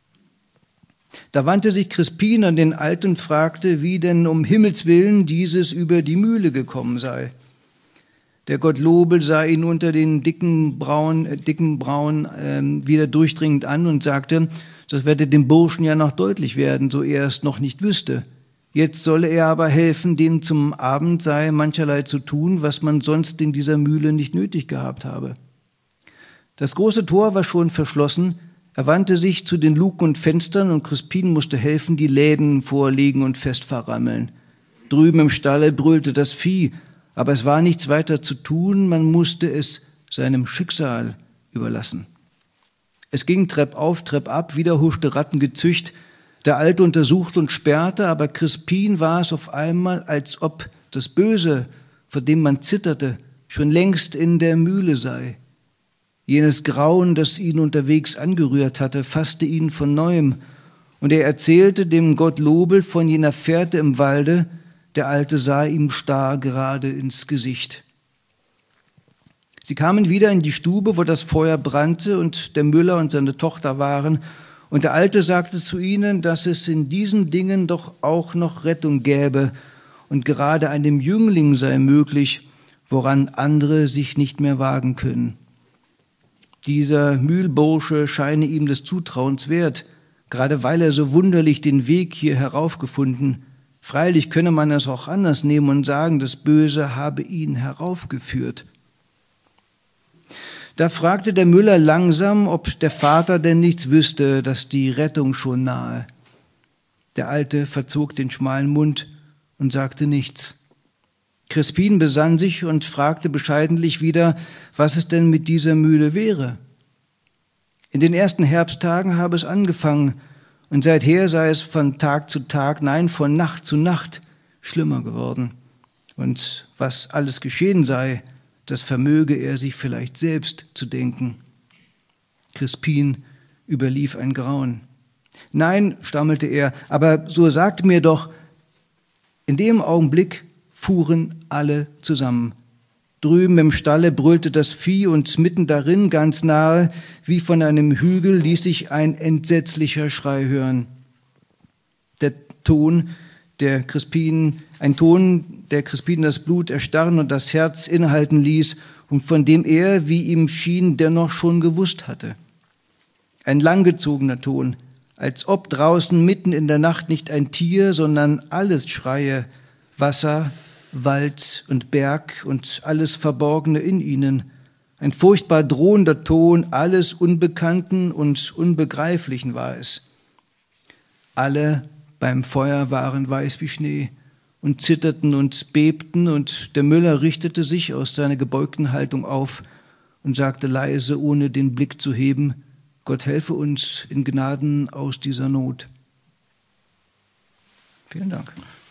Da wandte sich Crispin an den Alten und fragte, wie denn um Himmels willen dieses über die Mühle gekommen sei. Der Gottlobel sah ihn unter den dicken Brauen, äh, dicken Brauen äh, wieder durchdringend an und sagte, das werde dem Burschen ja noch deutlich werden, so er es noch nicht wüsste. Jetzt solle er aber helfen, denen zum Abend sei mancherlei zu tun, was man sonst in dieser Mühle nicht nötig gehabt habe. Das große Tor war schon verschlossen, er wandte sich zu den Luken und Fenstern und Crispin musste helfen, die Läden vorlegen und fest verrammeln. Drüben im Stalle brüllte das Vieh, aber es war nichts weiter zu tun, man musste es seinem Schicksal überlassen. Es ging Trepp auf, Trepp ab, wieder huschte Rattengezücht. Der Alte untersuchte und sperrte, aber Crispin war es auf einmal, als ob das Böse, vor dem man zitterte, schon längst in der Mühle sei. Jenes Grauen, das ihn unterwegs angerührt hatte, fasste ihn von Neuem, und er erzählte dem Gottlobel von jener Fährte im Walde. Der Alte sah ihm starr gerade ins Gesicht. Sie kamen wieder in die Stube, wo das Feuer brannte und der Müller und seine Tochter waren, und der Alte sagte zu ihnen, dass es in diesen Dingen doch auch noch Rettung gäbe, und gerade einem Jüngling sei möglich, woran andere sich nicht mehr wagen können. Dieser Mühlbursche scheine ihm des Zutrauens wert, gerade weil er so wunderlich den Weg hier heraufgefunden. Freilich könne man es auch anders nehmen und sagen, das Böse habe ihn heraufgeführt. Da fragte der Müller langsam, ob der Vater denn nichts wüsste, dass die Rettung schon nahe. Der Alte verzog den schmalen Mund und sagte nichts. Crispin besann sich und fragte bescheidentlich wieder, was es denn mit dieser Mühle wäre. In den ersten Herbsttagen habe es angefangen, und seither sei es von Tag zu Tag, nein, von Nacht zu Nacht schlimmer geworden. Und was alles geschehen sei, das vermöge er sich vielleicht selbst zu denken. Crispin überlief ein Grauen. Nein, stammelte er, aber so sagte mir doch, in dem Augenblick fuhren alle zusammen. Drüben im Stalle brüllte das Vieh und mitten darin, ganz nahe, wie von einem Hügel, ließ sich ein entsetzlicher Schrei hören. Der Ton, der Crispin, ein Ton, der Crispin das Blut erstarren und das Herz innehalten ließ und von dem er, wie ihm schien, dennoch schon gewusst hatte. Ein langgezogener Ton, als ob draußen mitten in der Nacht nicht ein Tier, sondern alles schreie, Wasser, Wald und Berg und alles Verborgene in ihnen. Ein furchtbar drohender Ton, alles Unbekannten und Unbegreiflichen war es. Alle beim Feuer waren weiß wie Schnee und zitterten und bebten, und der Müller richtete sich aus seiner gebeugten Haltung auf und sagte leise, ohne den Blick zu heben, Gott helfe uns in Gnaden aus dieser Not. Vielen Dank.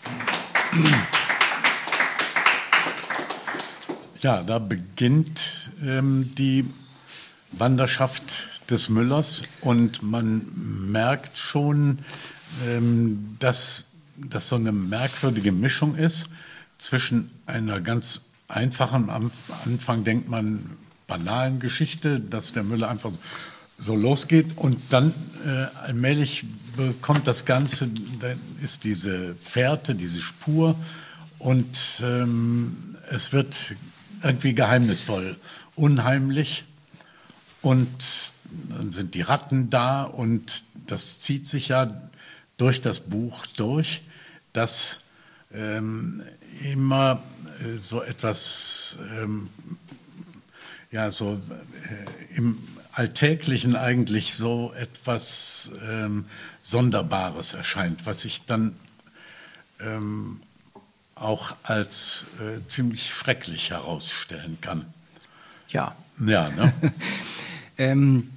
Ja, da beginnt ähm, die Wanderschaft des Müllers und man merkt schon, ähm, dass das so eine merkwürdige Mischung ist zwischen einer ganz einfachen, am Anfang denkt man, banalen Geschichte, dass der Müller einfach so losgeht und dann äh, allmählich bekommt das Ganze, dann ist diese Fährte, diese Spur und ähm, es wird irgendwie geheimnisvoll, unheimlich und dann sind die Ratten da und das zieht sich ja durch das Buch durch, dass ähm, immer äh, so etwas, ähm, ja, so äh, im Alltäglichen eigentlich so etwas ähm, Sonderbares erscheint, was sich dann ähm, auch als äh, ziemlich schrecklich herausstellen kann. Ja. Ja, ne? ähm,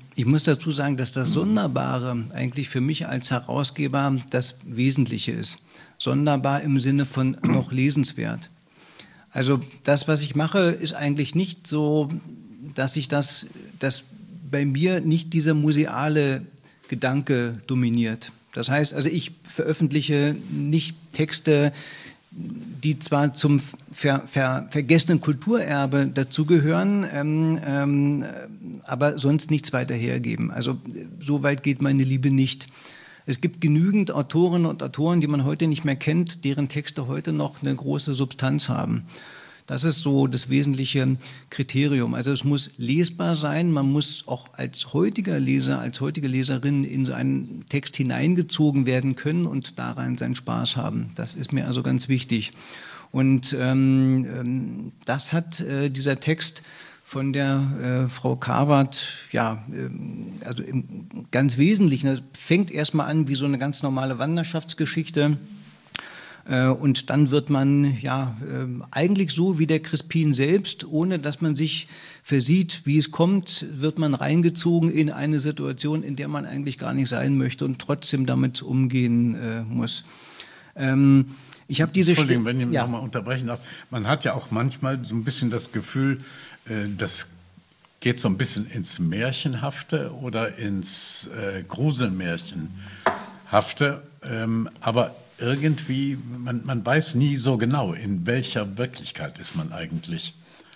Ich muss dazu sagen, dass das Sonderbare eigentlich für mich als Herausgeber das Wesentliche ist. Sonderbar im Sinne von noch lesenswert. Also das, was ich mache, ist eigentlich nicht so, dass ich das, dass bei mir nicht dieser museale Gedanke dominiert. Das heißt, also ich veröffentliche nicht Texte, die zwar zum ver, ver, vergessenen Kulturerbe dazugehören, ähm, ähm, aber sonst nichts weiter hergeben. Also so weit geht meine Liebe nicht. Es gibt genügend Autorinnen und Autoren, die man heute nicht mehr kennt, deren Texte heute noch eine große Substanz haben. Das ist so das wesentliche Kriterium. Also es muss lesbar sein, man muss auch als heutiger Leser, als heutige Leserin in so einen Text hineingezogen werden können und daran seinen Spaß haben. Das ist mir also ganz wichtig. Und ähm, das hat äh, dieser Text von der äh, Frau Karwart, ja, äh, also im ganz Wesentlichen, das fängt erstmal an wie so eine ganz normale Wanderschaftsgeschichte. Und dann wird man ja eigentlich so wie der Crispin selbst, ohne dass man sich versieht, wie es kommt, wird man reingezogen in eine Situation, in der man eigentlich gar nicht sein möchte und trotzdem damit umgehen äh, muss. Ähm, ich habe diese Entschuldigung, wenn ich ja. nochmal unterbrechen darf. Man hat ja auch manchmal so ein bisschen das Gefühl, äh, das geht so ein bisschen ins Märchenhafte oder ins äh, Gruselmärchenhafte, ähm, aber irgendwie, man, man weiß nie so genau, in welcher Wirklichkeit ist man eigentlich.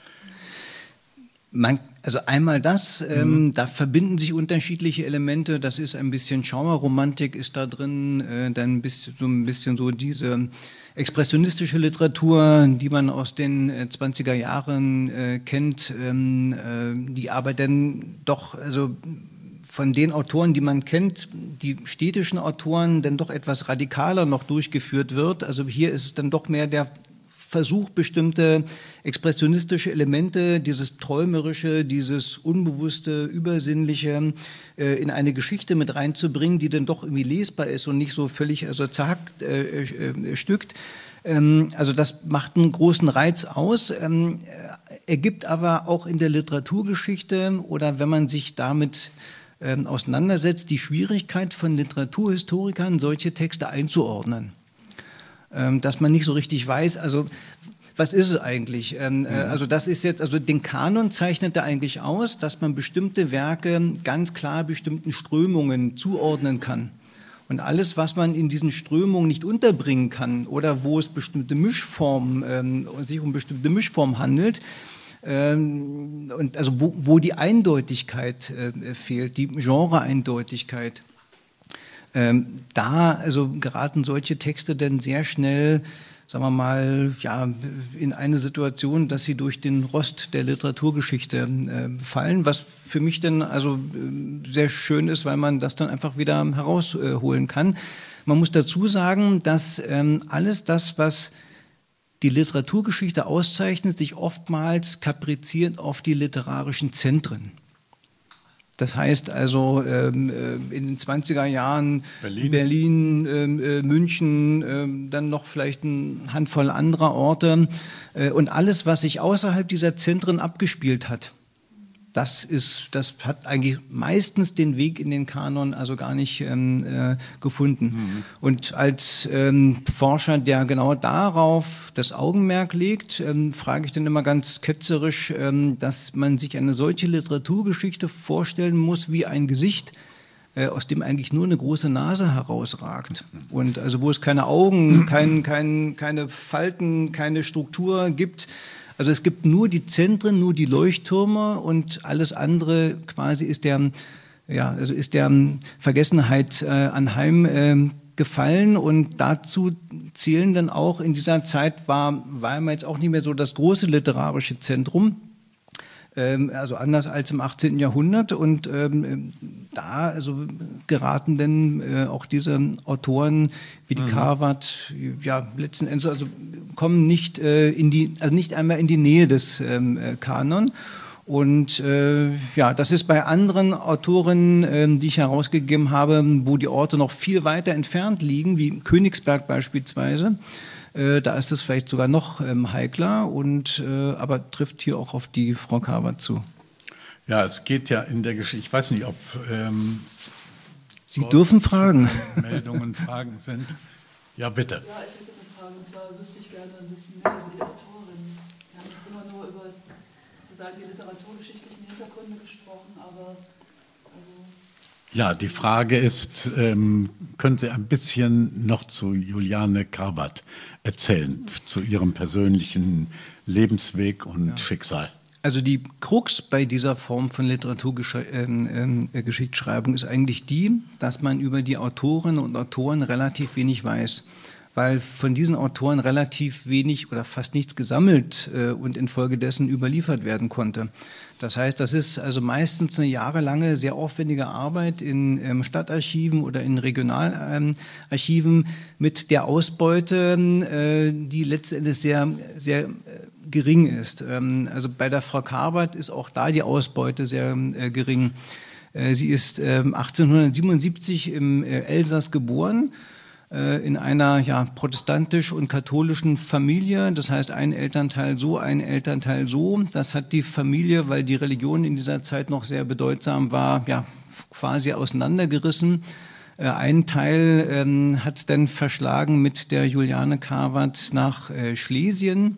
Man, also einmal das, mhm. ähm, da verbinden sich unterschiedliche Elemente. Das ist ein bisschen Schauerromantik ist da drin, äh, dann bis, so ein bisschen so diese expressionistische Literatur, die man aus den äh, zwanziger Jahren äh, kennt, ähm, äh, die aber dann doch, also von den Autoren, die man kennt, die städtischen Autoren, dann doch etwas radikaler noch durchgeführt wird. Also hier ist es dann doch mehr der Versuch, bestimmte expressionistische Elemente, dieses Träumerische, dieses Unbewusste, Übersinnliche äh, in eine Geschichte mit reinzubringen, die dann doch irgendwie lesbar ist und nicht so völlig also zerhackt, äh, äh, stückt. Ähm, also das macht einen großen Reiz aus, ähm, ergibt aber auch in der Literaturgeschichte oder wenn man sich damit auseinandersetzt, die Schwierigkeit von Literaturhistorikern, solche Texte einzuordnen. Dass man nicht so richtig weiß, also was ist es eigentlich? Mhm. Also das ist jetzt, also den Kanon zeichnet er eigentlich aus, dass man bestimmte Werke ganz klar bestimmten Strömungen zuordnen kann. Und alles, was man in diesen Strömungen nicht unterbringen kann oder wo es bestimmte Mischformen, ähm, sich um bestimmte Mischformen handelt, und also wo, wo die Eindeutigkeit äh, fehlt, die Genre-Eindeutigkeit, ähm, da also geraten solche Texte dann sehr schnell, sagen wir mal, ja, in eine Situation, dass sie durch den Rost der Literaturgeschichte äh, fallen, was für mich dann also äh, sehr schön ist, weil man das dann einfach wieder herausholen äh, kann. Man muss dazu sagen, dass ähm, alles das, was die Literaturgeschichte auszeichnet, sich oftmals kapriziert auf die literarischen Zentren. Das heißt also ähm, in den zwanziger Jahren Berlin, Berlin äh, München, äh, dann noch vielleicht eine Handvoll anderer Orte äh, und alles, was sich außerhalb dieser Zentren abgespielt hat. Das ist, das hat eigentlich meistens den Weg in den Kanon also gar nicht ähm, äh, gefunden. Mhm. Und als ähm, Forscher, der genau darauf das Augenmerk legt, ähm, frage ich dann immer ganz ketzerisch, ähm, dass man sich eine solche Literaturgeschichte vorstellen muss wie ein Gesicht, äh, aus dem eigentlich nur eine große Nase herausragt. Und also wo es keine Augen, kein, kein, keine Falten, keine Struktur gibt. Also es gibt nur die Zentren, nur die Leuchttürme und alles andere quasi ist der, ja, also ist der Vergessenheit äh, anheim äh, gefallen und dazu zählen dann auch in dieser Zeit war Weimar jetzt auch nicht mehr so das große literarische Zentrum, ähm, also anders als im achtzehnten Jahrhundert und ähm, da also geraten dann äh, auch diese Autoren wie die mhm. Karwart, ja letzten Endes also kommen nicht äh, in die, also nicht einmal in die Nähe des ähm, Kanon. Und äh, ja, das ist bei anderen Autoren, äh, die ich herausgegeben habe, wo die Orte noch viel weiter entfernt liegen, wie Königsberg beispielsweise. Äh, da ist es vielleicht sogar noch ähm, heikler, und, äh, aber trifft hier auch auf die Frau Karwart zu. Ja, es geht ja in der Geschichte, ich weiß nicht, ob ähm, Sie dürfen fragen. Meldungen, Fragen sind. Ja, bitte. Ja, ich hätte eine Frage, und zwar wüsste ich gerne ein bisschen mehr über die Autorin. Wir haben jetzt immer nur über sozusagen die literaturgeschichtlichen Hintergründe gesprochen, aber also... Ja, die Frage ist, ähm, können Sie ein bisschen noch zu Juliane Karwart erzählen, zu ihrem persönlichen Lebensweg und ja. Schicksal? Also die Krux bei dieser Form von Literaturgeschichtsschreibung ist eigentlich die, dass man über die Autorinnen und Autoren relativ wenig weiß, weil von diesen Autoren relativ wenig oder fast nichts gesammelt äh, und infolgedessen überliefert werden konnte. Das heißt, das ist also meistens eine jahrelange, sehr aufwendige Arbeit in ähm, Stadtarchiven oder in Regionalarchiven ähm, mit der Ausbeute, äh, die letztendlich sehr, sehr äh, gering ist. Ähm, also bei der Frau Karwart ist auch da die Ausbeute sehr äh, gering. Äh, sie ist äh, achtzehnhundertsiebenundsiebzig im äh, Elsass geboren, in einer ja, protestantisch und katholischen Familie, das heißt ein Elternteil so, ein Elternteil so. Das hat die Familie, weil die Religion in dieser Zeit noch sehr bedeutsam war, ja, quasi auseinandergerissen. Äh, ein Teil ähm, hat es dann verschlagen mit der Juliane Karwart nach äh, Schlesien.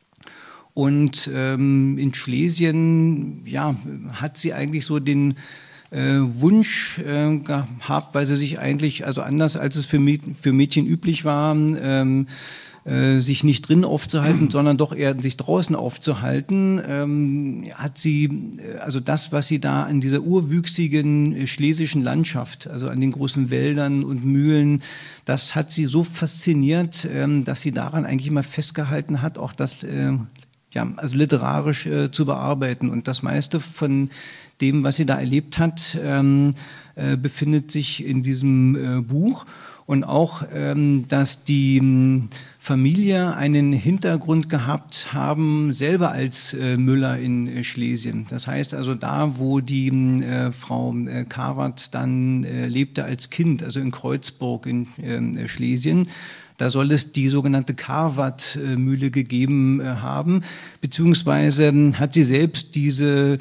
Und ähm, in Schlesien ja, hat sie eigentlich so den Äh, Wunsch äh, gehabt, weil sie sich eigentlich, also anders als es für, Mäd für Mädchen üblich war, ähm, äh, sich nicht drin aufzuhalten, sondern doch eher sich draußen aufzuhalten, ähm, hat sie, also das, was sie da an dieser urwüchsigen äh, schlesischen Landschaft, also an den großen Wäldern und Mühlen, das hat sie so fasziniert, ähm, dass sie daran eigentlich immer festgehalten hat, auch das äh, ja, also literarisch äh, zu bearbeiten. Und das meiste von dem, was sie da erlebt hat, ähm, äh, befindet sich in diesem äh, Buch. Und auch, ähm, dass die ähm, Familie einen Hintergrund gehabt haben, selber als äh, Müller in äh, Schlesien. Das heißt also da, wo die äh, Frau äh, Karwart dann äh, lebte als Kind, also in Kreuzburg in äh, Schlesien, da soll es die sogenannte Karwart-Mühle gegeben äh, haben, beziehungsweise äh, hat sie selbst diese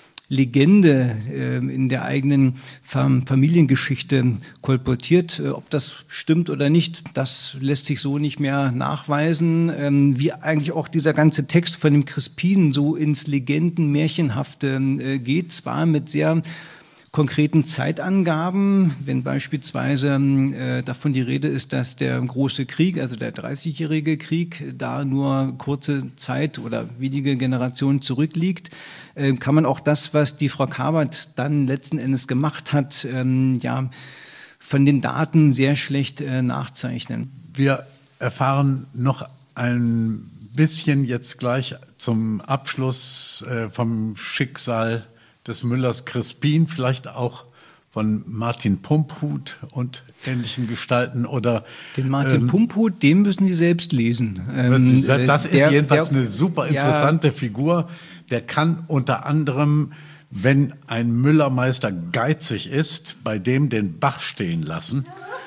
Legende äh, in der eigenen Fam- Familiengeschichte kolportiert. Äh, ob das stimmt oder nicht, das lässt sich so nicht mehr nachweisen. Ähm, wie eigentlich auch dieser ganze Text von dem Crispin so ins Legenden-Märchenhafte äh, geht, zwar mit sehr konkreten Zeitangaben, wenn beispielsweise äh, davon die Rede ist, dass der große Krieg, also der dreißigjährige Krieg, da nur kurze Zeit oder wenige Generationen zurückliegt, äh, kann man auch das, was die Frau Karwart dann letzten Endes gemacht hat, ähm, ja, von den Daten sehr schlecht äh, nachzeichnen. Wir erfahren noch ein bisschen jetzt gleich zum Abschluss äh, vom Schicksal des Müllers Crispin, vielleicht auch von Martin Pumphut und ähnlichen Gestalten oder den Martin ähm, Pumphut, den müssen Sie selbst lesen. Ähm, das ist der, jedenfalls der, eine super interessante ja, Figur. Der kann unter anderem, wenn ein Müllermeister geizig ist, bei dem den Bach stehen lassen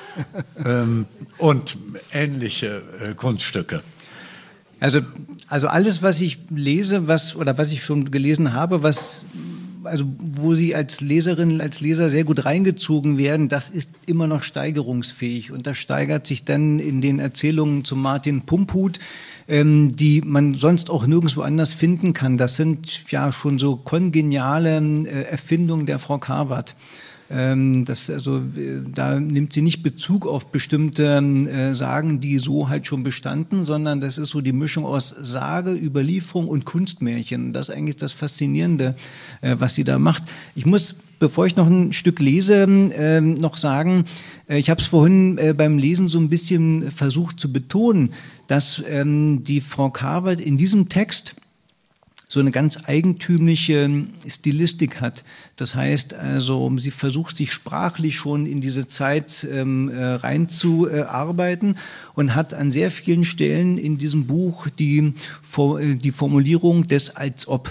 ähm, und ähnliche äh, Kunststücke. Also, also alles, was ich lese, was oder was ich schon gelesen habe, was also wo Sie als Leserin, als Leser sehr gut reingezogen werden, das ist immer noch steigerungsfähig. Und das steigert sich dann in den Erzählungen zu Martin Pumphut, ähm, die man sonst auch nirgendwo anders finden kann. Das sind ja schon so kongeniale äh, Erfindungen der Frau Karwart. Ähm, das, also, äh, da nimmt sie nicht Bezug auf bestimmte äh, Sagen, die so halt schon bestanden, sondern das ist so die Mischung aus Sage, Überlieferung und Kunstmärchen. Das ist eigentlich das Faszinierende, äh, was sie da macht. Ich muss, bevor ich noch ein Stück lese, äh, noch sagen, äh, ich habe es vorhin äh, beim Lesen so ein bisschen versucht zu betonen, dass ähm, die Frau Karwart in diesem Text so eine ganz eigentümliche Stilistik hat. Das heißt also, sie versucht sich sprachlich schon in diese Zeit ähm, reinzuarbeiten und hat an sehr vielen Stellen in diesem Buch die, die Formulierung des als ob.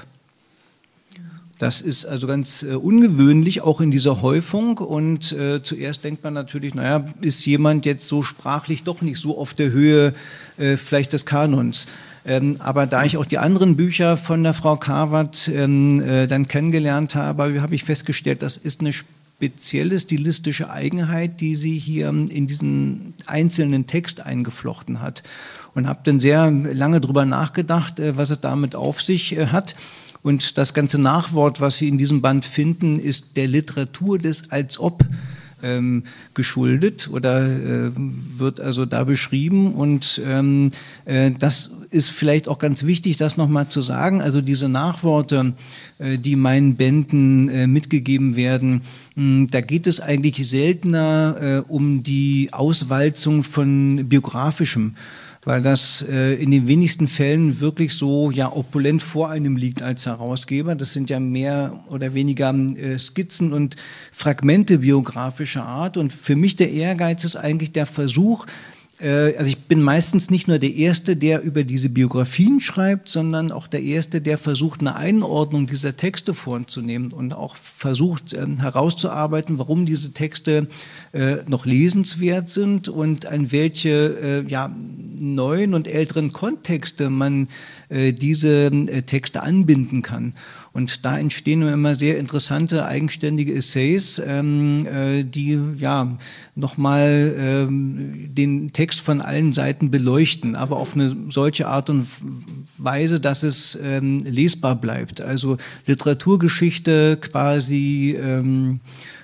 Das ist also ganz äh, ungewöhnlich, auch in dieser Häufung. Und äh, zuerst denkt man natürlich, naja, ist jemand jetzt so sprachlich doch nicht so auf der Höhe äh, vielleicht des Kanons. Ähm, aber da ich auch die anderen Bücher von der Frau Karwart ähm, äh, dann kennengelernt habe, habe ich festgestellt, das ist eine spezielle stilistische Eigenheit, die sie hier in diesen einzelnen Text eingeflochten hat. Und habe dann sehr lange drüber nachgedacht, äh, was es damit auf sich äh, hat. Und das ganze Nachwort, was Sie in diesem Band finden, ist der Literatur des Als-Ob ähm, geschuldet oder äh, wird also da beschrieben. Und ähm, äh, das ist vielleicht auch ganz wichtig, das nochmal zu sagen. Also diese Nachworte, äh, die meinen Bänden äh, mitgegeben werden, mh, da geht es eigentlich seltener äh, um die Auswalzung von Biografischem, weil das äh, in den wenigsten Fällen wirklich so ja opulent vor einem liegt als Herausgeber. Das sind ja mehr oder weniger äh, Skizzen und Fragmente biografischer Art. Und für mich der Ehrgeiz ist eigentlich der Versuch, äh, also ich bin meistens nicht nur der Erste, der über diese Biografien schreibt, sondern auch der Erste, der versucht, eine Einordnung dieser Texte vorzunehmen und auch versucht äh, herauszuarbeiten, warum diese Texte äh, noch lesenswert sind und an welche äh, ja, neuen und älteren Kontexte man äh, diese äh, Texte anbinden kann. Und da entstehen immer sehr interessante, eigenständige Essays, ähm, äh, die ja nochmal ähm, den Text von allen Seiten beleuchten, aber auf eine solche Art und Weise, dass es ähm, lesbar bleibt. Also Literaturgeschichte quasi ähm,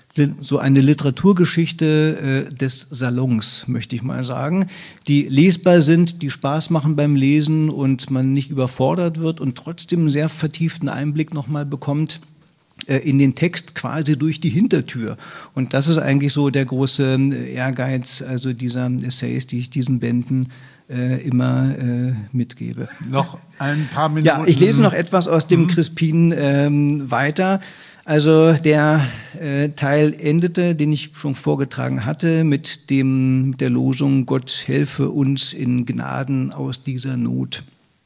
so eine Literaturgeschichte äh, des Salons, möchte ich mal sagen, die lesbar sind, die Spaß machen beim Lesen und man nicht überfordert wird und trotzdem einen sehr vertieften Einblick nochmal bekommt äh, in den Text quasi durch die Hintertür. Und das ist eigentlich so der große Ehrgeiz, also dieser Essays, die ich diesen Bänden äh, immer äh, mitgebe. Noch ein paar Minuten. Ja, ich lese noch etwas aus dem mhm. Crispin ähm, weiter. Also der äh, Teil endete, den ich schon vorgetragen hatte, mit dem mit der Losung: Gott helfe uns in Gnaden aus dieser Not.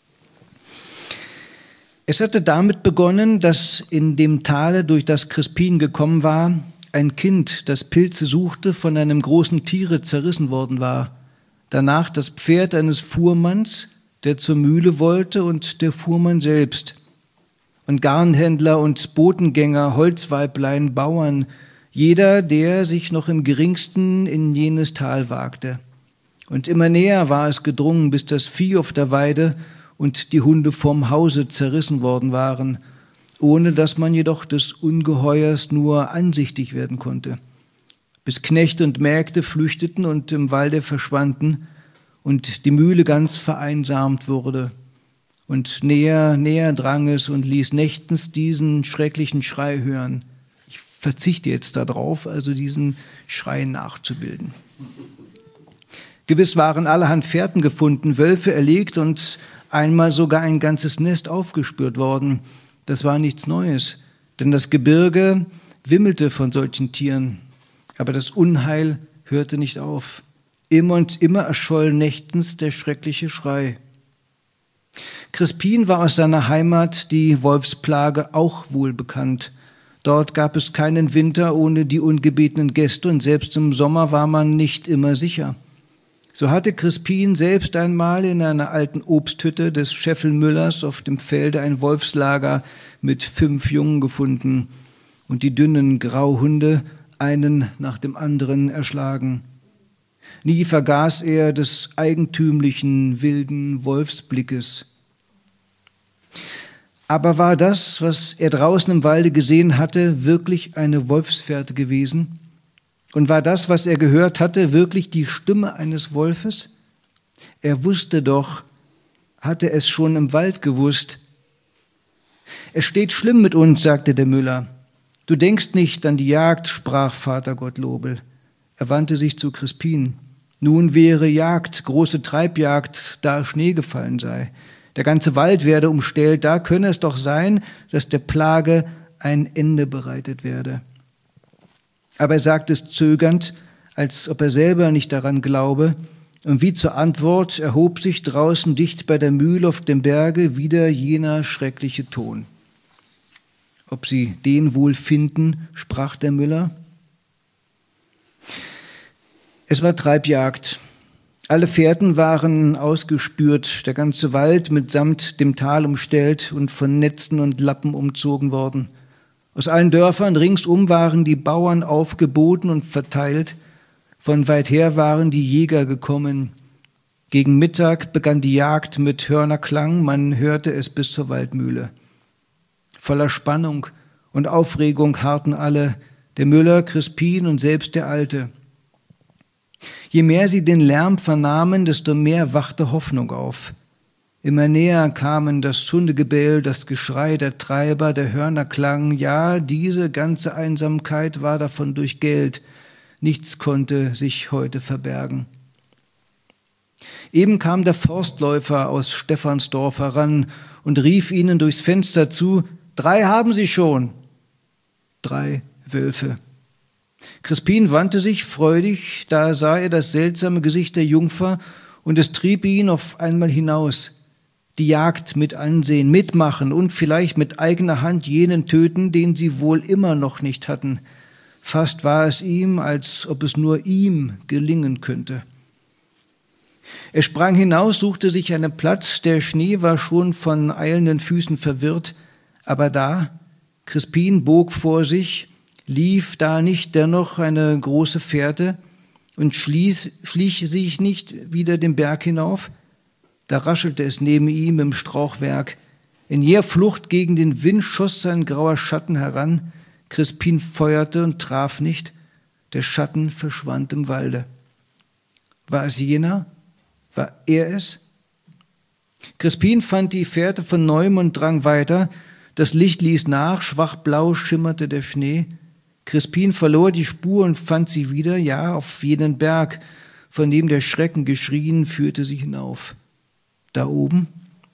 Es hatte damit begonnen, dass in dem Tale, durch das Crispin gekommen war, ein Kind, das Pilze suchte, von einem großen Tiere zerrissen worden war. Danach das Pferd eines Fuhrmanns, der zur Mühle wollte, und der Fuhrmann selbst. Und Garnhändler und Botengänger, Holzweiblein, Bauern, jeder, der sich noch im geringsten in jenes Tal wagte. Und immer näher war es gedrungen, bis das Vieh auf der Weide und die Hunde vom Hause zerrissen worden waren, ohne dass man jedoch des Ungeheuers nur ansichtig werden konnte. Bis Knechte und Mägde flüchteten und im Walde verschwanden und die Mühle ganz vereinsamt wurde. Und näher, näher drang es und ließ nächtens diesen schrecklichen Schrei hören. Ich verzichte jetzt darauf, also diesen Schrei nachzubilden. Gewiss waren allerhand Fährten gefunden, Wölfe erlegt und einmal sogar ein ganzes Nest aufgespürt worden. Das war nichts Neues, denn das Gebirge wimmelte von solchen Tieren. Aber das Unheil hörte nicht auf. Immer und immer erscholl nächtens der schreckliche Schrei. Crispin war aus seiner Heimat, die Wolfsplage, auch wohl bekannt. Dort gab es keinen Winter ohne die ungebetenen Gäste und selbst im Sommer war man nicht immer sicher. So hatte Crispin selbst einmal in einer alten Obsthütte des Scheffelmüllers auf dem Felde ein Wolfslager mit fünf Jungen gefunden und die dünnen Grauhunde einen nach dem anderen erschlagen. Nie vergaß er des eigentümlichen, wilden Wolfsblickes. Aber war das, was er draußen im Walde gesehen hatte, wirklich eine Wolfsfährte gewesen? Und war das, was er gehört hatte, wirklich die Stimme eines Wolfes? Er wusste doch, hatte es schon im Wald gewusst. Es steht schlimm mit uns, sagte der Müller. Du denkst nicht an die Jagd, sprach Vater Gottlobel. Er wandte sich zu Crispin. Nun wäre Jagd, große Treibjagd, da Schnee gefallen sei. Der ganze Wald werde umstellt, da könne es doch sein, dass der Plage ein Ende bereitet werde. Aber er sagte es zögernd, als ob er selber nicht daran glaube, und wie zur Antwort erhob sich draußen dicht bei der Mühle auf dem Berge wieder jener schreckliche Ton. Ob sie den wohl finden, sprach der Müller. Es war Treibjagd. Alle Fährten waren ausgespürt, der ganze Wald mitsamt dem Tal umstellt und von Netzen und Lappen umzogen worden. Aus allen Dörfern ringsum waren die Bauern aufgeboten und verteilt. Von weit her waren die Jäger gekommen. Gegen Mittag begann die Jagd mit Hörnerklang, man hörte es bis zur Waldmühle. Voller Spannung und Aufregung harrten alle, der Müller, Crispin und selbst der Alte. Je mehr sie den Lärm vernahmen, desto mehr wachte Hoffnung auf. Immer näher kamen das Hundegebell, das Geschrei der Treiber, der Hörnerklang. Ja, diese ganze Einsamkeit war davon durchgellt. Nichts konnte sich heute verbergen. Eben kam der Forstläufer aus Stephansdorf heran und rief ihnen durchs Fenster zu: Drei haben sie schon. Drei Wölfe. Crispin wandte sich freudig, da sah er das seltsame Gesicht der Jungfer, und es trieb ihn auf einmal hinaus. Die Jagd mit ansehen, mitmachen und vielleicht mit eigener Hand jenen töten, den sie wohl immer noch nicht hatten. Fast war es ihm, als ob es nur ihm gelingen könnte. Er sprang hinaus, suchte sich einen Platz, der Schnee war schon von eilenden Füßen verwirrt, aber da, Crispin bog vor sich, lief da nicht dennoch eine große Fährte und schließ, schlich sich nicht wieder den Berg hinauf? Da raschelte es neben ihm im Strauchwerk. In jäher Flucht gegen den Wind schoss sein grauer Schatten heran. Crispin feuerte und traf nicht. Der Schatten verschwand im Walde. War es jener? War er es? Crispin fand die Fährte von neuem und drang weiter. Das Licht ließ nach, schwach blau schimmerte der Schnee. Crispin verlor die Spur und fand sie wieder, ja, auf jenen Berg, von dem der Schrecken geschrien, führte sie hinauf. Da oben.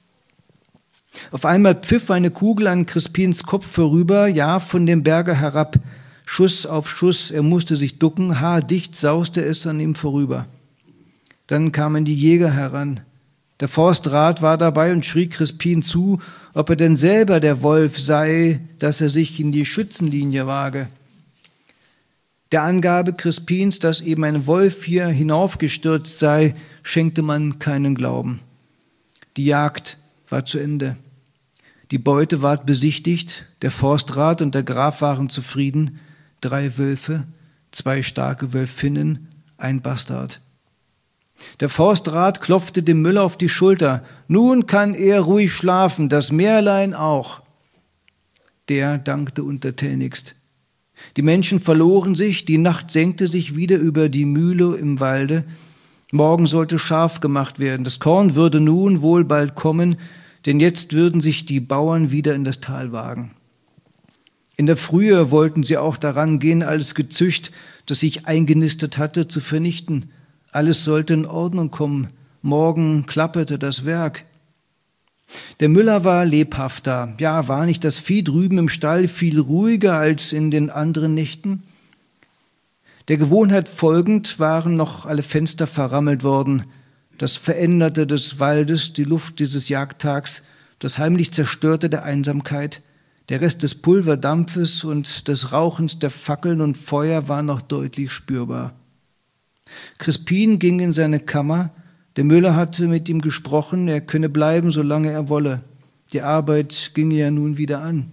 Auf einmal pfiff eine Kugel an Crispins Kopf vorüber, ja, von dem Berge herab. Schuss auf Schuss, er musste sich ducken, haardicht sauste es an ihm vorüber. Dann kamen die Jäger heran. Der Forstrat war dabei und schrie Crispin zu, ob er denn selber der Wolf sei, dass er sich in die Schützenlinie wage. Der Angabe Crispins, dass eben ein Wolf hier hinaufgestürzt sei, schenkte man keinen Glauben. Die Jagd war zu Ende. Die Beute ward besichtigt, der Forstrat und der Graf waren zufrieden. Drei Wölfe, zwei starke Wölfinnen, ein Bastard. Der Forstrat klopfte dem Müller auf die Schulter. Nun kann er ruhig schlafen, das Märlein auch. Der dankte untertänigst. Die Menschen verloren sich, die Nacht senkte sich wieder über die Mühle im Walde. Morgen sollte scharf gemacht werden. Das Korn würde nun wohl bald kommen, denn jetzt würden sich die Bauern wieder in das Tal wagen. In der Frühe wollten sie auch daran gehen, alles Gezücht, das sich eingenistet hatte, zu vernichten. Alles sollte in Ordnung kommen. Morgen klapperte das Werk. Der Müller war lebhafter. Ja, war nicht das Vieh drüben im Stall viel ruhiger als in den anderen Nächten? Der Gewohnheit folgend waren noch alle Fenster verrammelt worden. Das Veränderte des Waldes, die Luft dieses Jagdtags, das heimlich Zerstörte der Einsamkeit, der Rest des Pulverdampfes und des Rauchens der Fackeln und Feuer war noch deutlich spürbar. Crispin ging in seine Kammer. Der Müller hatte mit ihm gesprochen, er könne bleiben, solange er wolle. Die Arbeit ginge ja nun wieder an.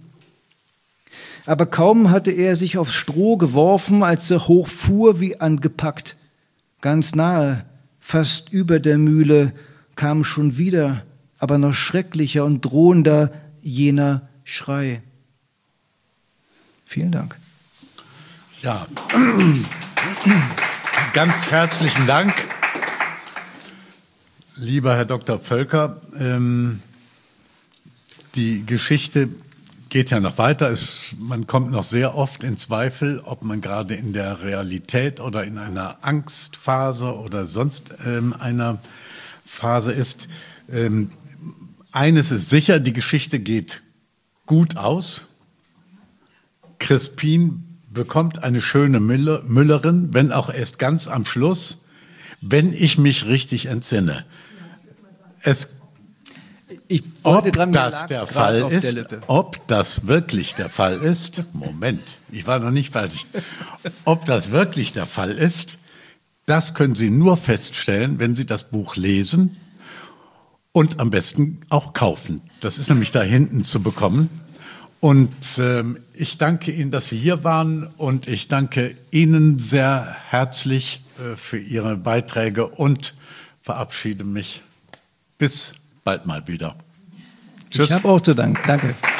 Aber kaum hatte er sich aufs Stroh geworfen, als er hochfuhr wie angepackt. Ganz nahe, fast über der Mühle, kam schon wieder, aber noch schrecklicher und drohender, jener Schrei. Vielen Dank. Ja, ganz herzlichen Dank, lieber Herr Doktor Völker. Ähm, die Geschichte geht ja noch weiter. Es, man kommt noch sehr oft in Zweifel, ob man gerade in der Realität oder in einer Angstphase oder sonst ähm, einer Phase ist. Ähm, eines ist sicher, die Geschichte geht gut aus. Crispin bekommt eine schöne Müller, Müllerin, wenn auch erst ganz am Schluss, wenn ich mich richtig entsinne. Es, ich ob dran, das der Fall ist, der ob das wirklich der Fall ist, Moment, ich war noch nicht fertig, ob das wirklich der Fall ist, Das können Sie nur feststellen, wenn Sie das Buch lesen und am besten auch kaufen. Das ist nämlich da hinten zu bekommen. Und ähm, ich danke Ihnen, dass Sie hier waren, und ich danke Ihnen sehr herzlich äh, für Ihre Beiträge und verabschiede mich. Bis bald mal wieder. Tschüss. Ich habe auch zu danken. Danke.